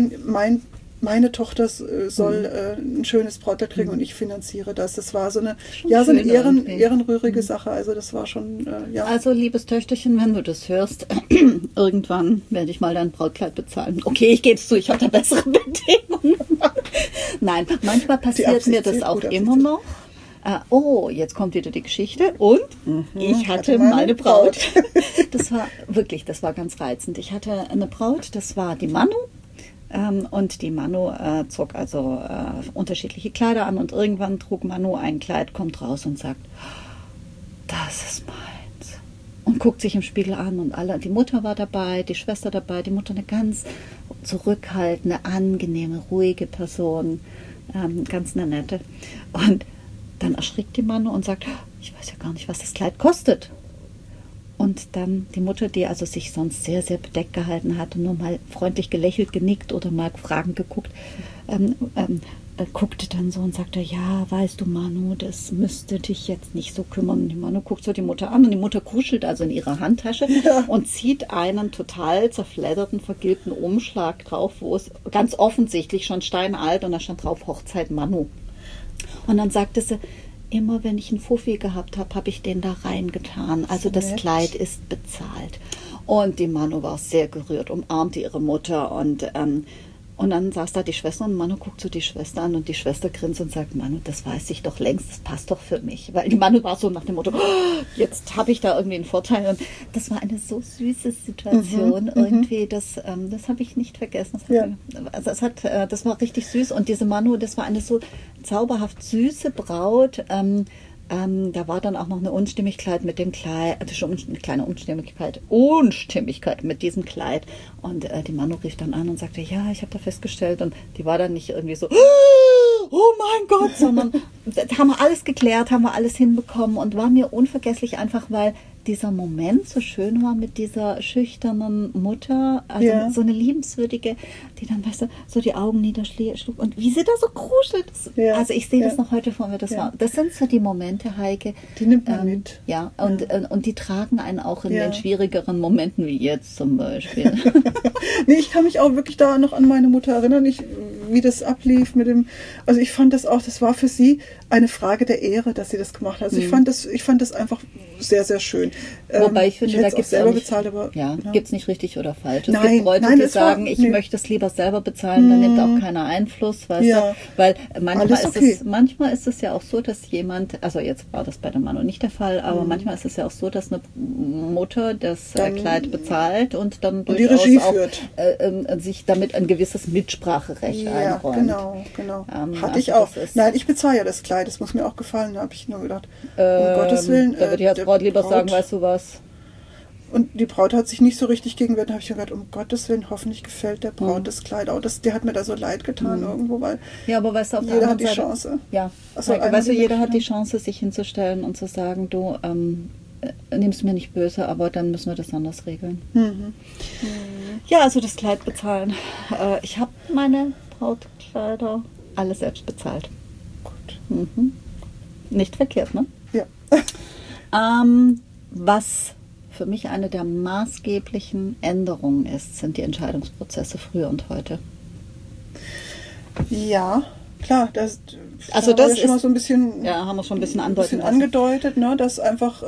meine Tochter soll ein schönes Brautkleid kriegen und ich finanziere das. Das war so eine ehrenrührige Sache. Also das war schon, Also, liebes Töchterchen, wenn du das hörst, irgendwann werde ich mal dein Brautkleid bezahlen. Okay, ich gebe es zu, ich habe da bessere Bedingungen. Nein, manchmal passiert mir das auch immer noch. Jetzt kommt wieder die Geschichte und ich hatte meine Braut. Das war ganz reizend. Ich hatte eine Braut, das war die Manu. Und die Manu zog also unterschiedliche Kleider an und irgendwann trug Manu ein Kleid, kommt raus und sagt, das ist meins. Und guckt sich im Spiegel an und die Mutter war dabei, die Schwester dabei, die Mutter eine ganz zurückhaltende, angenehme, ruhige Person, ganz eine nette. Und dann erschrickt die Manu und sagt, ich weiß ja gar nicht, was das Kleid kostet. Und dann die Mutter, die also sich sonst sehr, sehr bedeckt gehalten hat und nur mal freundlich gelächelt, genickt oder mal fragend geguckt, guckte dann so und sagte, ja, weißt du, Manu, das müsste dich jetzt nicht so kümmern. Und die Manu guckt so die Mutter an und die Mutter kuschelt also in ihrer Handtasche und zieht einen total zerfledderten, vergilbten Umschlag drauf, wo es ganz offensichtlich schon steinalt und da stand drauf Hochzeit Manu. Und dann sagte sie, immer wenn ich einen Fuffi gehabt habe, habe ich den da reingetan. Also das Kleid ist bezahlt. Und die Manu war sehr gerührt, umarmte ihre Mutter und dann saß da die Schwester und Manu guckt so die Schwester an und die Schwester grinst und sagt, Manu, das weiß ich doch längst, das passt doch für mich. Weil die Manu war so nach dem Motto, jetzt habe ich da irgendwie einen Vorteil. Und das war eine so süße Situation irgendwie, das habe ich nicht vergessen. Das war richtig süß und diese Manu, das war eine so zauberhaft süße Braut. Da war dann auch noch eine Unstimmigkeit mit dem Kleid, schon eine kleine Unstimmigkeit mit diesem Kleid. Und die Manu rief dann an und sagte, ja, ich habe da festgestellt. Und die war dann nicht irgendwie so, oh mein Gott, sondern haben wir alles geklärt, haben wir alles hinbekommen und war mir unvergesslich einfach, weil dieser Moment so schön war mit dieser schüchternen Mutter, also so eine liebenswürdige, die dann, weißt du, so die Augen niederschlug und wie sie da so kruschelt. Also ich sehe das noch heute vor mir. Das sind so die Momente, Heike. Die nimmt man mit. Ja, und die tragen einen auch in den schwierigeren Momenten, wie jetzt zum Beispiel. Nee, ich kann mich auch wirklich da noch an meine Mutter erinnern, wie das ablief mit dem, also ich fand das auch, das war für sie eine Frage der Ehre, dass sie das gemacht hat. Also ich fand das einfach sehr, sehr schön. Wobei ich finde, da gibt es selber bezahlt, aber gibt es nicht richtig oder falsch. Es gibt Leute, die sagen, ich möchte es lieber selber bezahlen, dann nimmt auch keiner Einfluss, weißt du? Weil manchmal ist es ja auch so, dass jemand, also jetzt war das bei dem Mann nicht der Fall, aber manchmal ist es ja auch so, dass eine Mutter das Kleid bezahlt und dann durchaus die Regie auch sich damit ein gewisses Mitspracherecht einräumt. Genau. Hatte ich auch. Nein, ich bezahle ja das Kleid, das muss mir auch gefallen, da habe ich nur gedacht, um Gottes Willen. Da würde die Braut lieber sagen, weißt du was? Und die Braut hat sich nicht so richtig gegenseitig, da habe ich mir gedacht, um Gottes Willen, hoffentlich gefällt der Braut das Kleid auch. Der hat mir da so leid getan irgendwo, weil aber weißt du, auf jeder hat die Chance. Ja, weißt du, jeder hat die Chance, sich hinzustellen und zu sagen, du, nimm's mir nicht böse, aber dann müssen wir das anders regeln. Ja, also das Kleid bezahlen. Ich habe meine Brautkleider alle selbst bezahlt. Gut. Nicht verkehrt, ne? Ja. Was für mich eine der maßgeblichen Änderungen ist, sind die Entscheidungsprozesse früher und heute. Ja, klar. Das ist schon mal so ein bisschen, haben wir schon ein bisschen angedeutet, ne, dass einfach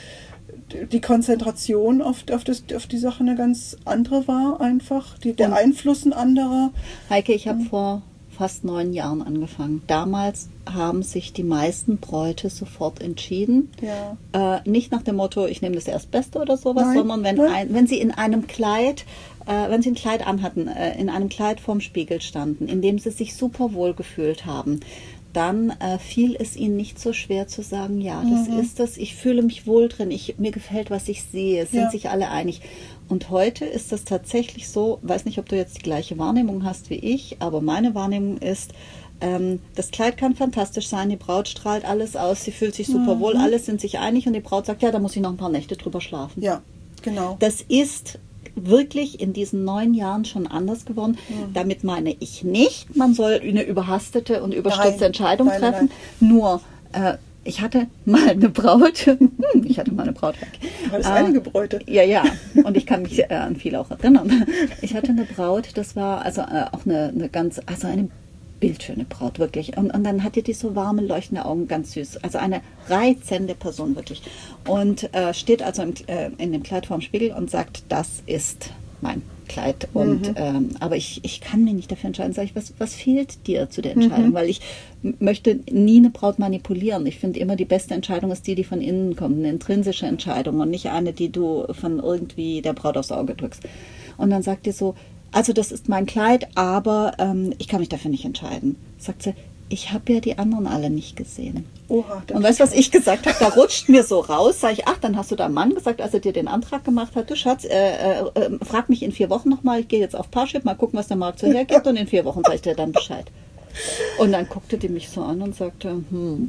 die Konzentration auf die Sache eine ganz andere war einfach. Der Einfluss ein anderer. Heike, ich habe vor fast 9 Jahren angefangen. Damals haben sich die meisten Bräute sofort entschieden. Ja. Nicht nach dem Motto, ich nehme das Erstbeste oder sowas, sondern wenn sie in einem Kleid, wenn sie ein Kleid anhatten, in einem Kleid vorm Spiegel standen, in dem sie sich super wohl gefühlt haben, dann fiel es ihnen nicht so schwer zu sagen, ja, das ist das, ich fühle mich wohl drin, mir gefällt, was ich sehe, es sind sich alle einig. Und heute ist das tatsächlich so, weiß nicht, ob du jetzt die gleiche Wahrnehmung hast wie ich, aber meine Wahrnehmung ist, das Kleid kann fantastisch sein, die Braut strahlt alles aus, sie fühlt sich super wohl, alle sind sich einig und die Braut sagt, ja, da muss ich noch ein paar Nächte drüber schlafen. Ja, genau. Das ist wirklich in diesen 9 Jahren schon anders geworden. Damit meine ich nicht, man soll eine überhastete und überstürzte Entscheidung treffen. Nur, ich hatte mal eine Braut. War das einige Bräute? Ja. Und ich kann mich an viel auch erinnern. Ich hatte eine Braut, das war also auch eine bildschöne Braut, wirklich. Und dann hatte die so warme, leuchtende Augen, ganz süß. Also eine reizende Person, wirklich. Und steht also in dem Kleid vorm Spiegel und sagt, das ist mein Kleid. Und, aber ich kann mich nicht dafür entscheiden. Sag ich, was fehlt dir zu der Entscheidung? Weil ich möchte nie eine Braut manipulieren. Ich finde immer, die beste Entscheidung ist die von innen kommt. Eine intrinsische Entscheidung und nicht eine, die du von irgendwie der Braut aufs Auge drückst. Und dann sagt die so, also das ist mein Kleid, aber ich kann mich dafür nicht entscheiden. Sagt sie, ich habe ja die anderen alle nicht gesehen. Oha, und weißt du, was ich gesagt habe? Da rutscht mir so raus. Sag ich, ach, dann hast du deinem Mann gesagt, als er dir den Antrag gemacht hat, du Schatz, frag mich in 4 Wochen nochmal, ich gehe jetzt auf Parship, mal gucken, was der Markt so hergibt und in 4 Wochen sag ich dir dann Bescheid. Und dann guckte die mich so an und sagte,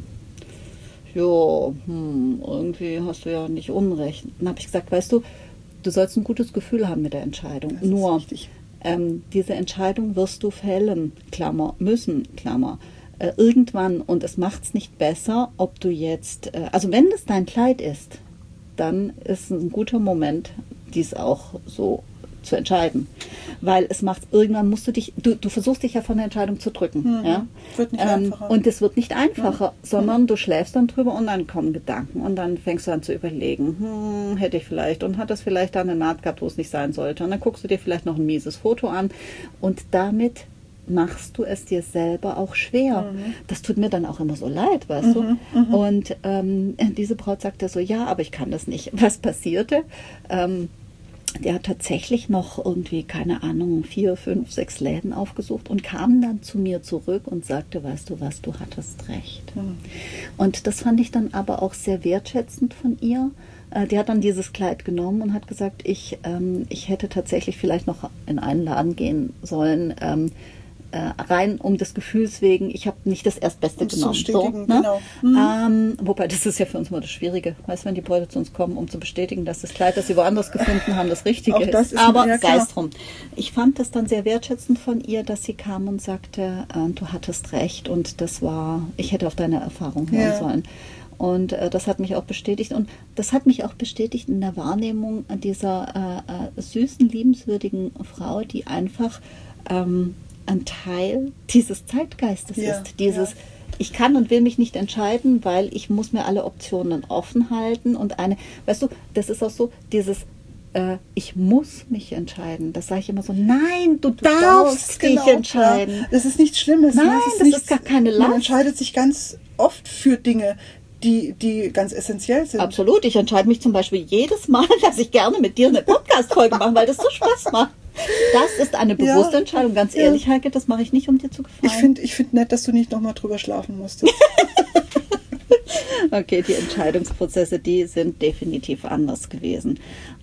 irgendwie hast du ja nicht Unrecht. Dann habe ich gesagt, weißt du, du sollst ein gutes Gefühl haben mit der Entscheidung. Das nur ist richtig. Diese Entscheidung wirst du fällen, Klammer, müssen, Klammer, irgendwann, und es macht es nicht besser, ob du jetzt, also wenn das dein Kleid ist, dann ist ein guter Moment, dies auch so zu entscheiden. Weil es macht, irgendwann musst du versuchst dich ja von der Entscheidung zu drücken. Ja? Wird nicht einfacher. Und es wird nicht einfacher, sondern du schläfst dann drüber und dann kommen Gedanken und dann fängst du an zu überlegen, hätte ich vielleicht und hat das vielleicht da eine Naht gehabt, wo es nicht sein sollte. Und dann guckst du dir vielleicht noch ein mieses Foto an und damit machst du es dir selber auch schwer. Das tut mir dann auch immer so leid, weißt du. Und diese Braut sagte so, ja, aber ich kann das nicht. Was passierte? Der hat tatsächlich noch irgendwie, keine Ahnung, 4, 5, 6 Läden aufgesucht und kam dann zu mir zurück und sagte, weißt du was, du hattest recht. Und das fand ich dann aber auch sehr wertschätzend von ihr. Die hat dann dieses Kleid genommen und hat gesagt, ich hätte tatsächlich vielleicht noch in einen Laden gehen sollen, rein um des Gefühls wegen, ich habe nicht das Erstbeste genommen. Genau. Wobei, das ist ja für uns immer das Schwierige. Weißt du, wenn die Bräute zu uns kommen, um zu bestätigen, dass das Kleid, das sie woanders gefunden haben, das Richtige ist. Aber sei es drum. Ich fand das dann sehr wertschätzend von ihr, dass sie kam und sagte, du hattest recht und ich hätte auf deine Erfahrung hören sollen. Und das hat mich auch bestätigt. Und das hat mich auch bestätigt in der Wahrnehmung dieser süßen, liebenswürdigen Frau, die einfach ein Teil dieses Zeitgeistes ist. Ich kann und will mich nicht entscheiden, weil ich muss mir alle Optionen offen halten. Und weißt du, das ist auch so, dieses ich muss mich entscheiden. Das sage ich immer so, nein, du darfst dich entscheiden. Ja. Das ist nichts Schlimmes. Nein, das ist gar keine Last. Man entscheidet sich ganz oft für Dinge, die ganz essentiell sind. Absolut. Ich entscheide mich zum Beispiel jedes Mal, dass ich gerne mit dir eine Podcast-Folge mache, weil das so Spaß macht. Das ist eine bewusste Entscheidung. Ganz ehrlich, Heike, das mache ich nicht, um dir zu gefallen. Ich find nett, dass du nicht nochmal drüber schlafen musstest. Okay, die Entscheidungsprozesse, die sind definitiv anders gewesen.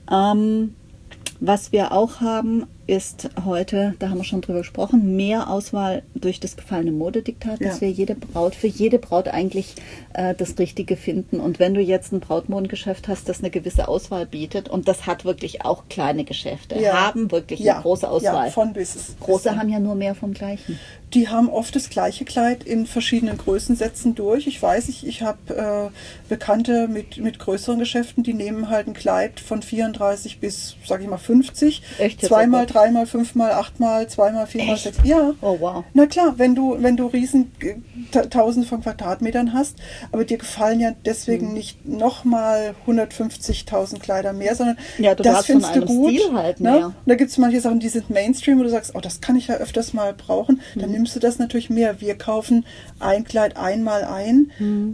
Was wir auch haben, ist heute, da haben wir schon drüber gesprochen, mehr Auswahl durch das gefallene Modediktat, dass wir für jede Braut eigentlich das Richtige finden. Und wenn du jetzt ein Brautmodengeschäft hast, das eine gewisse Auswahl bietet, und das hat wirklich auch kleine Geschäfte, haben wirklich eine große Auswahl. Ja, von bis. Große haben ja nur mehr vom Gleichen. Die haben oft das gleiche Kleid in verschiedenen Größensätzen durch. Ich weiß, ich habe Bekannte mit größeren Geschäften, die nehmen halt ein Kleid von 34 bis, sag ich mal, 50. Echt? Zweimal, dreimal, fünfmal, achtmal, zweimal, viermal, sechs. Ja. Oh, wow. Na klar, wenn du riesen Tausende von Quadratmetern hast, aber dir gefallen ja deswegen nicht nochmal 150.000 Kleider mehr, sondern das findest du gut. Stil halt mehr. Ne? Und da gibt es manche Sachen, die sind Mainstream, wo du sagst, oh, das kann ich ja öfters mal brauchen. Dann nimmst du das natürlich mehr. Wir kaufen ein Kleid einmal ein.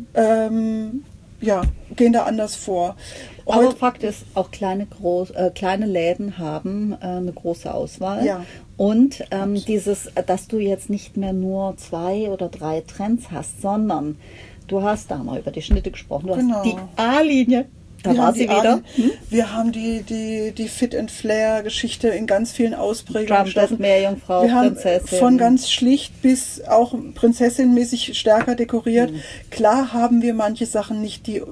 Gehen da anders vor. Aber Fakt ist, auch kleine Läden haben eine große Auswahl. Ja. Und dass du jetzt nicht mehr nur 2 oder 3 Trends hast, sondern du hast, da haben wir über die Schnitte gesprochen, du hast die A-Linie. Da war sie wieder. Wir haben die Fit and Flair Geschichte in ganz vielen Ausprägungen. Meerjungfrau, wir haben Prinzessin. Von ganz schlicht bis auch prinzessinmäßig stärker dekoriert. Klar haben wir manche Sachen nicht, die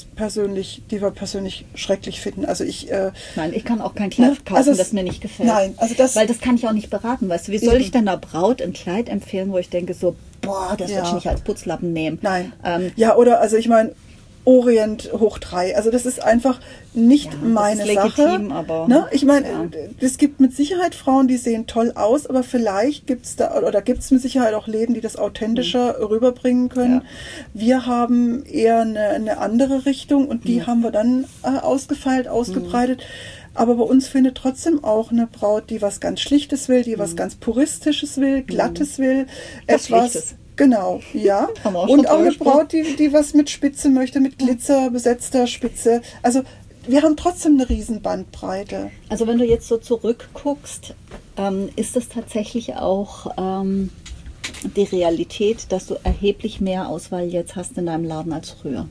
wir persönlich schrecklich finden. Also Nein, ich kann auch kein Kleid kaufen, das mir nicht gefällt. Nein, weil das kann ich auch nicht beraten. Weißt du, wie soll ich denn einer Braut ein Kleid empfehlen, wo ich denke so, boah, das würde ich nicht als Putzlappen nehmen. Nein. Ich meine, Orient hoch 3. Also das ist einfach nicht meine Sache. Das ist legitim, aber... Ne? Ich meine, es gibt mit Sicherheit Frauen, die sehen toll aus, aber vielleicht gibt es mit Sicherheit auch Läden, die das authentischer rüberbringen können. Ja. Wir haben eher eine andere Richtung und die haben wir dann ausgefeilt, ausgebreitet. Aber bei uns findet trotzdem auch eine Braut, die was ganz Schlichtes will, die was ganz Puristisches will, Glattes will. Schlichtes. Genau, ja. Und auch eine Braut, die was mit Spitze möchte, mit Glitzer, besetzter Spitze. Also wir haben trotzdem eine riesen Bandbreite. Also wenn du jetzt so zurückguckst, ist es tatsächlich auch die Realität, dass du erheblich mehr Auswahl jetzt hast in deinem Laden als früher?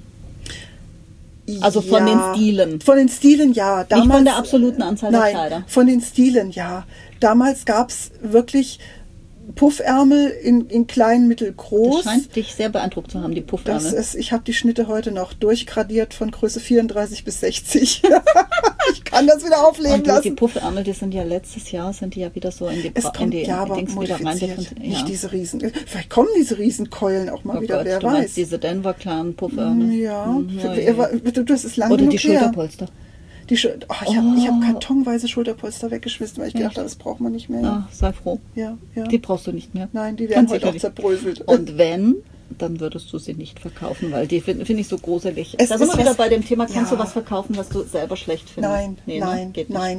Also von den Stilen? Von den Stilen, ja. Nicht von der absoluten Anzahl der Kleider? Von den Stilen, ja. Damals gab es wirklich Puffärmel in klein, mittelgroß. Das scheint dich sehr beeindruckt zu haben, die Puffärmel. Ich habe die Schnitte heute noch durchgradiert von Größe 34 bis 60. Ich kann das wieder aufleben lassen. Die Puffärmel, die sind ja letztes Jahr, wieder so in die Dings wieder rein. Nicht diese Riesen. Vielleicht kommen diese Riesenkeulen auch mal wieder, wer weiß. Meinst diese Denver Clan Puffärmel? Ja. Das ist lange Oder die Schulterpolster. Ich habe kartonweise Schulterpolster weggeschmissen, weil ich gedacht habe, das braucht man nicht mehr. Ja, sei froh. Ja. Die brauchst du nicht mehr. Nein, die werden heute auch zerbröselt. Und wenn, dann würdest du sie nicht verkaufen, weil die finde ich so gruselig. Da sind wir wieder bei dem Thema, kannst du was verkaufen, was du selber schlecht findest? Nein.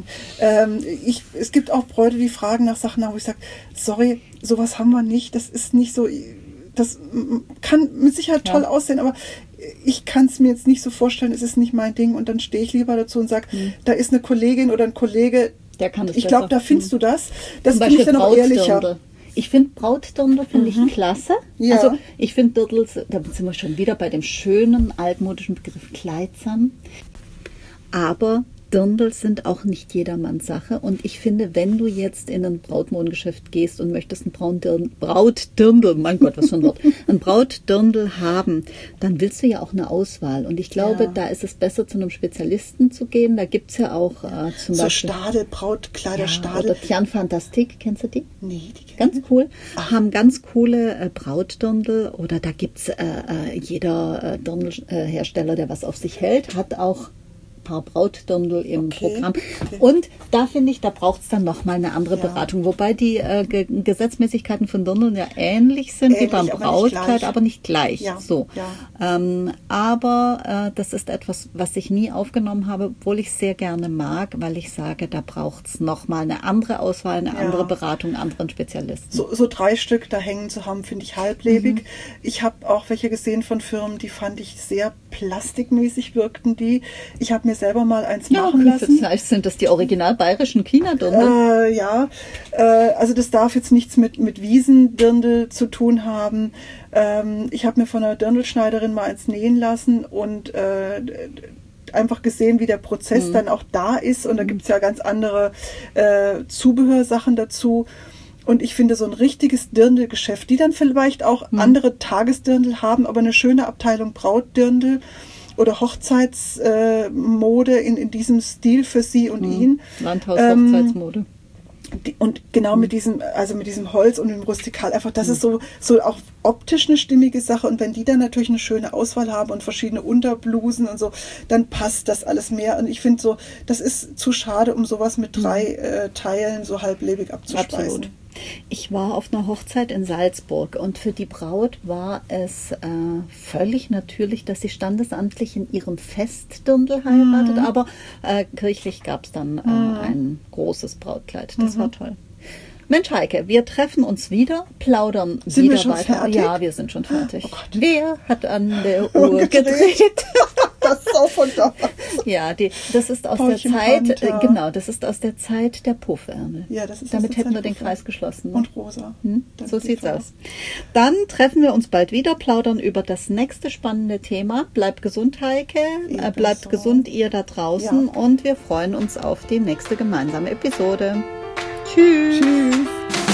Es gibt auch Bräute, die fragen nach Sachen, wo ich sage, sorry, sowas haben wir nicht, das ist nicht so... Das kann mit Sicherheit toll aussehen, aber ich kann es mir jetzt nicht so vorstellen, es ist nicht mein Ding. Und dann stehe ich lieber dazu und sage, da ist eine Kollegin oder ein Kollege, der kann das ich glaube, da findest du das. Das finde ich dann auch ehrlicher. Ich finde Brautdirndl klasse. Ja. Also ich finde Dirndls, da sind wir schon wieder bei dem schönen altmodischen Begriff kleidsam. Aber Dirndl sind auch nicht jedermanns Sache. Und ich finde, wenn du jetzt in ein Brautmodengeschäft gehst und möchtest ein Brautdirndl, mein Gott, was für ein Wort, ein Brautdirndl haben, dann willst du ja auch eine Auswahl. Und ich glaube, da ist es besser, zu einem Spezialisten zu gehen. Da gibt es ja auch zum Beispiel... Stadel, Brautkleider, Stadel. Oder Tian Fantastique, kennst du die? Nee, die kenne Ganz cool. Haben ganz coole Brautdirndl. Oder da gibt es jeder Dirndl-Hersteller, der was auf sich hält, hat auch paar Brautdirndl im Programm. Okay. Und da finde ich, da braucht es dann nochmal eine andere Beratung. Wobei die Gesetzmäßigkeiten von Dirndln ja ähnlich sind wie beim Brautkleid, aber nicht gleich. Ja. So. Ja. Aber das ist etwas, was ich nie aufgenommen habe, obwohl ich es sehr gerne mag, weil ich sage, da braucht es nochmal eine andere Auswahl, eine andere Beratung, anderen Spezialisten. So 3 Stück da hängen zu haben, finde ich halblebig. Ich habe auch welche gesehen von Firmen, die fand ich sehr plastikmäßig wirkten die. Ich habe mir selber mal eins machen lassen. Vielleicht sind das die original bayerischen China-Dirndl. Also das darf jetzt nichts mit Wiesendirndl zu tun haben. Ich habe mir von einer Dirndlschneiderin mal eins nähen lassen und einfach gesehen, wie der Prozess dann auch da ist. Und da gibt es ja ganz andere Zubehörsachen dazu. Und ich finde, so ein richtiges Dirndl-Geschäft, die dann vielleicht auch andere Tagesdirndl haben, aber eine schöne Abteilung Brautdirndl oder Hochzeitsmode in diesem Stil für sie und ihn. Landhaus-Hochzeitsmode. Und genau mit diesem Holz und dem Rustikal, einfach, das ist so auch optisch eine stimmige Sache. Und wenn die dann natürlich eine schöne Auswahl haben und verschiedene Unterblusen und so, dann passt das alles mehr. Und ich finde so, das ist zu schade, um sowas mit 3 Teilen so halblebig abzuspeisen. Absolut. Ich war auf einer Hochzeit in Salzburg und für die Braut war es völlig natürlich, dass sie standesamtlich in ihrem Festdirndl heiratet, aber kirchlich gab es dann ein großes Brautkleid. Das war toll. Mensch, Heike, wir treffen uns wieder, plaudern sind wieder wir schon weiter. Fertig? Ja, wir sind schon fertig. Oh Gott. Wer hat an der Uhr gedreht? Das ist auch von da. Ja, das ist aus der Zeit, das ist aus der Zeit der Puffärmel. Ja, das ist Damit hätten wir den Kreis geschlossen. Ne? Und rosa. So sieht's aus. Dann treffen wir uns bald wieder, plaudern über das nächste spannende Thema. Bleibt gesund, Heike. Bleibt gesund, ihr da draußen. Ja. Und wir freuen uns auf die nächste gemeinsame Episode. Tschüss. Tschüss.